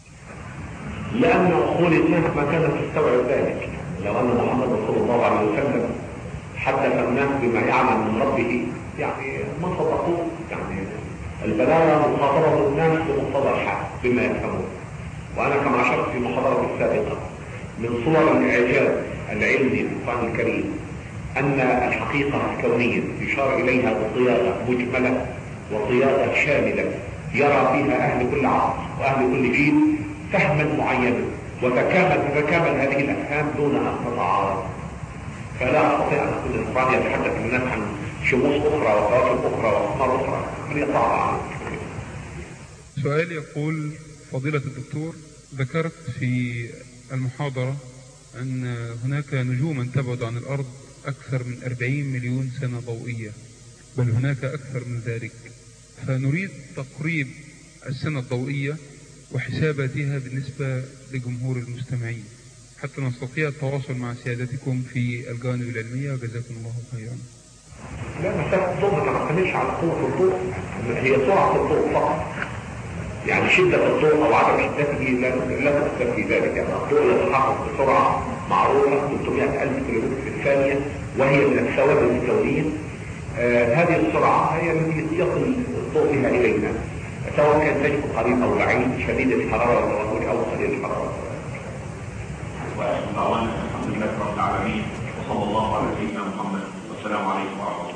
لأن عقول الناس ما كانت تستوعب ذلك. لو أن محمد صلى الله عليه وسلم حدث الناس بما يعلم من ربه يعني ما صدقوه. يعني البلاغة مخاطبة الناس بمقتضى الحال بما يفهمون. وأنا كما أشرت في المحاضرة السابقة من صور الإعجاز العلمي في القرآن الكريم أن الحقيقة الكونية يشار إليها بصياغة مجملة وصياغة شاملة يرى فيها أهل كل عصر وأهل كل جيل فهما معينا وتتكامل هذه الأفهام دون أن تتعارض. فلا أستطيع أن أقول القرآن يتحدث للناس عن شموس أخرى وكواكب أخرى وأقمار أخرى، هي صعبة عنه. سؤال يقول: فضيلة الدكتور، ذكرت في المحاضرة أن هناك نجوما تبعد عن الأرض أكثر من 40 مليون سنة ضوئية، بل هناك أكثر من ذلك، فنريد تقريب السنة الضوئية وحساباتها بالنسبة لجمهور المستمعين حتى نستطيع التواصل مع سيادتكم في الجوانب العلمية، وجزاكم الله خيرا. لا، مسافة الضوء ما تعتمدش على قوة الضوء، هي سرعة الضوء فقط. يعني شدة الضوء أو عدم شدته لا تؤثر في ذلك. يعني الضوء يتحرك بسرعة معروفة 300,000 كيلومتر في الثانية وهي من الثوابت الكونية. هذه السرعة هي التي يصل الضوء بها إلينا، سواء كان ذلك قريب أو بعيد، شديد الحرارة أو قليل الحرارة. وأشهد دعوانا الحمد لله رب العالمين، وصلى الله على سيدنا محمد، والسلام عليكم ورحمة الله.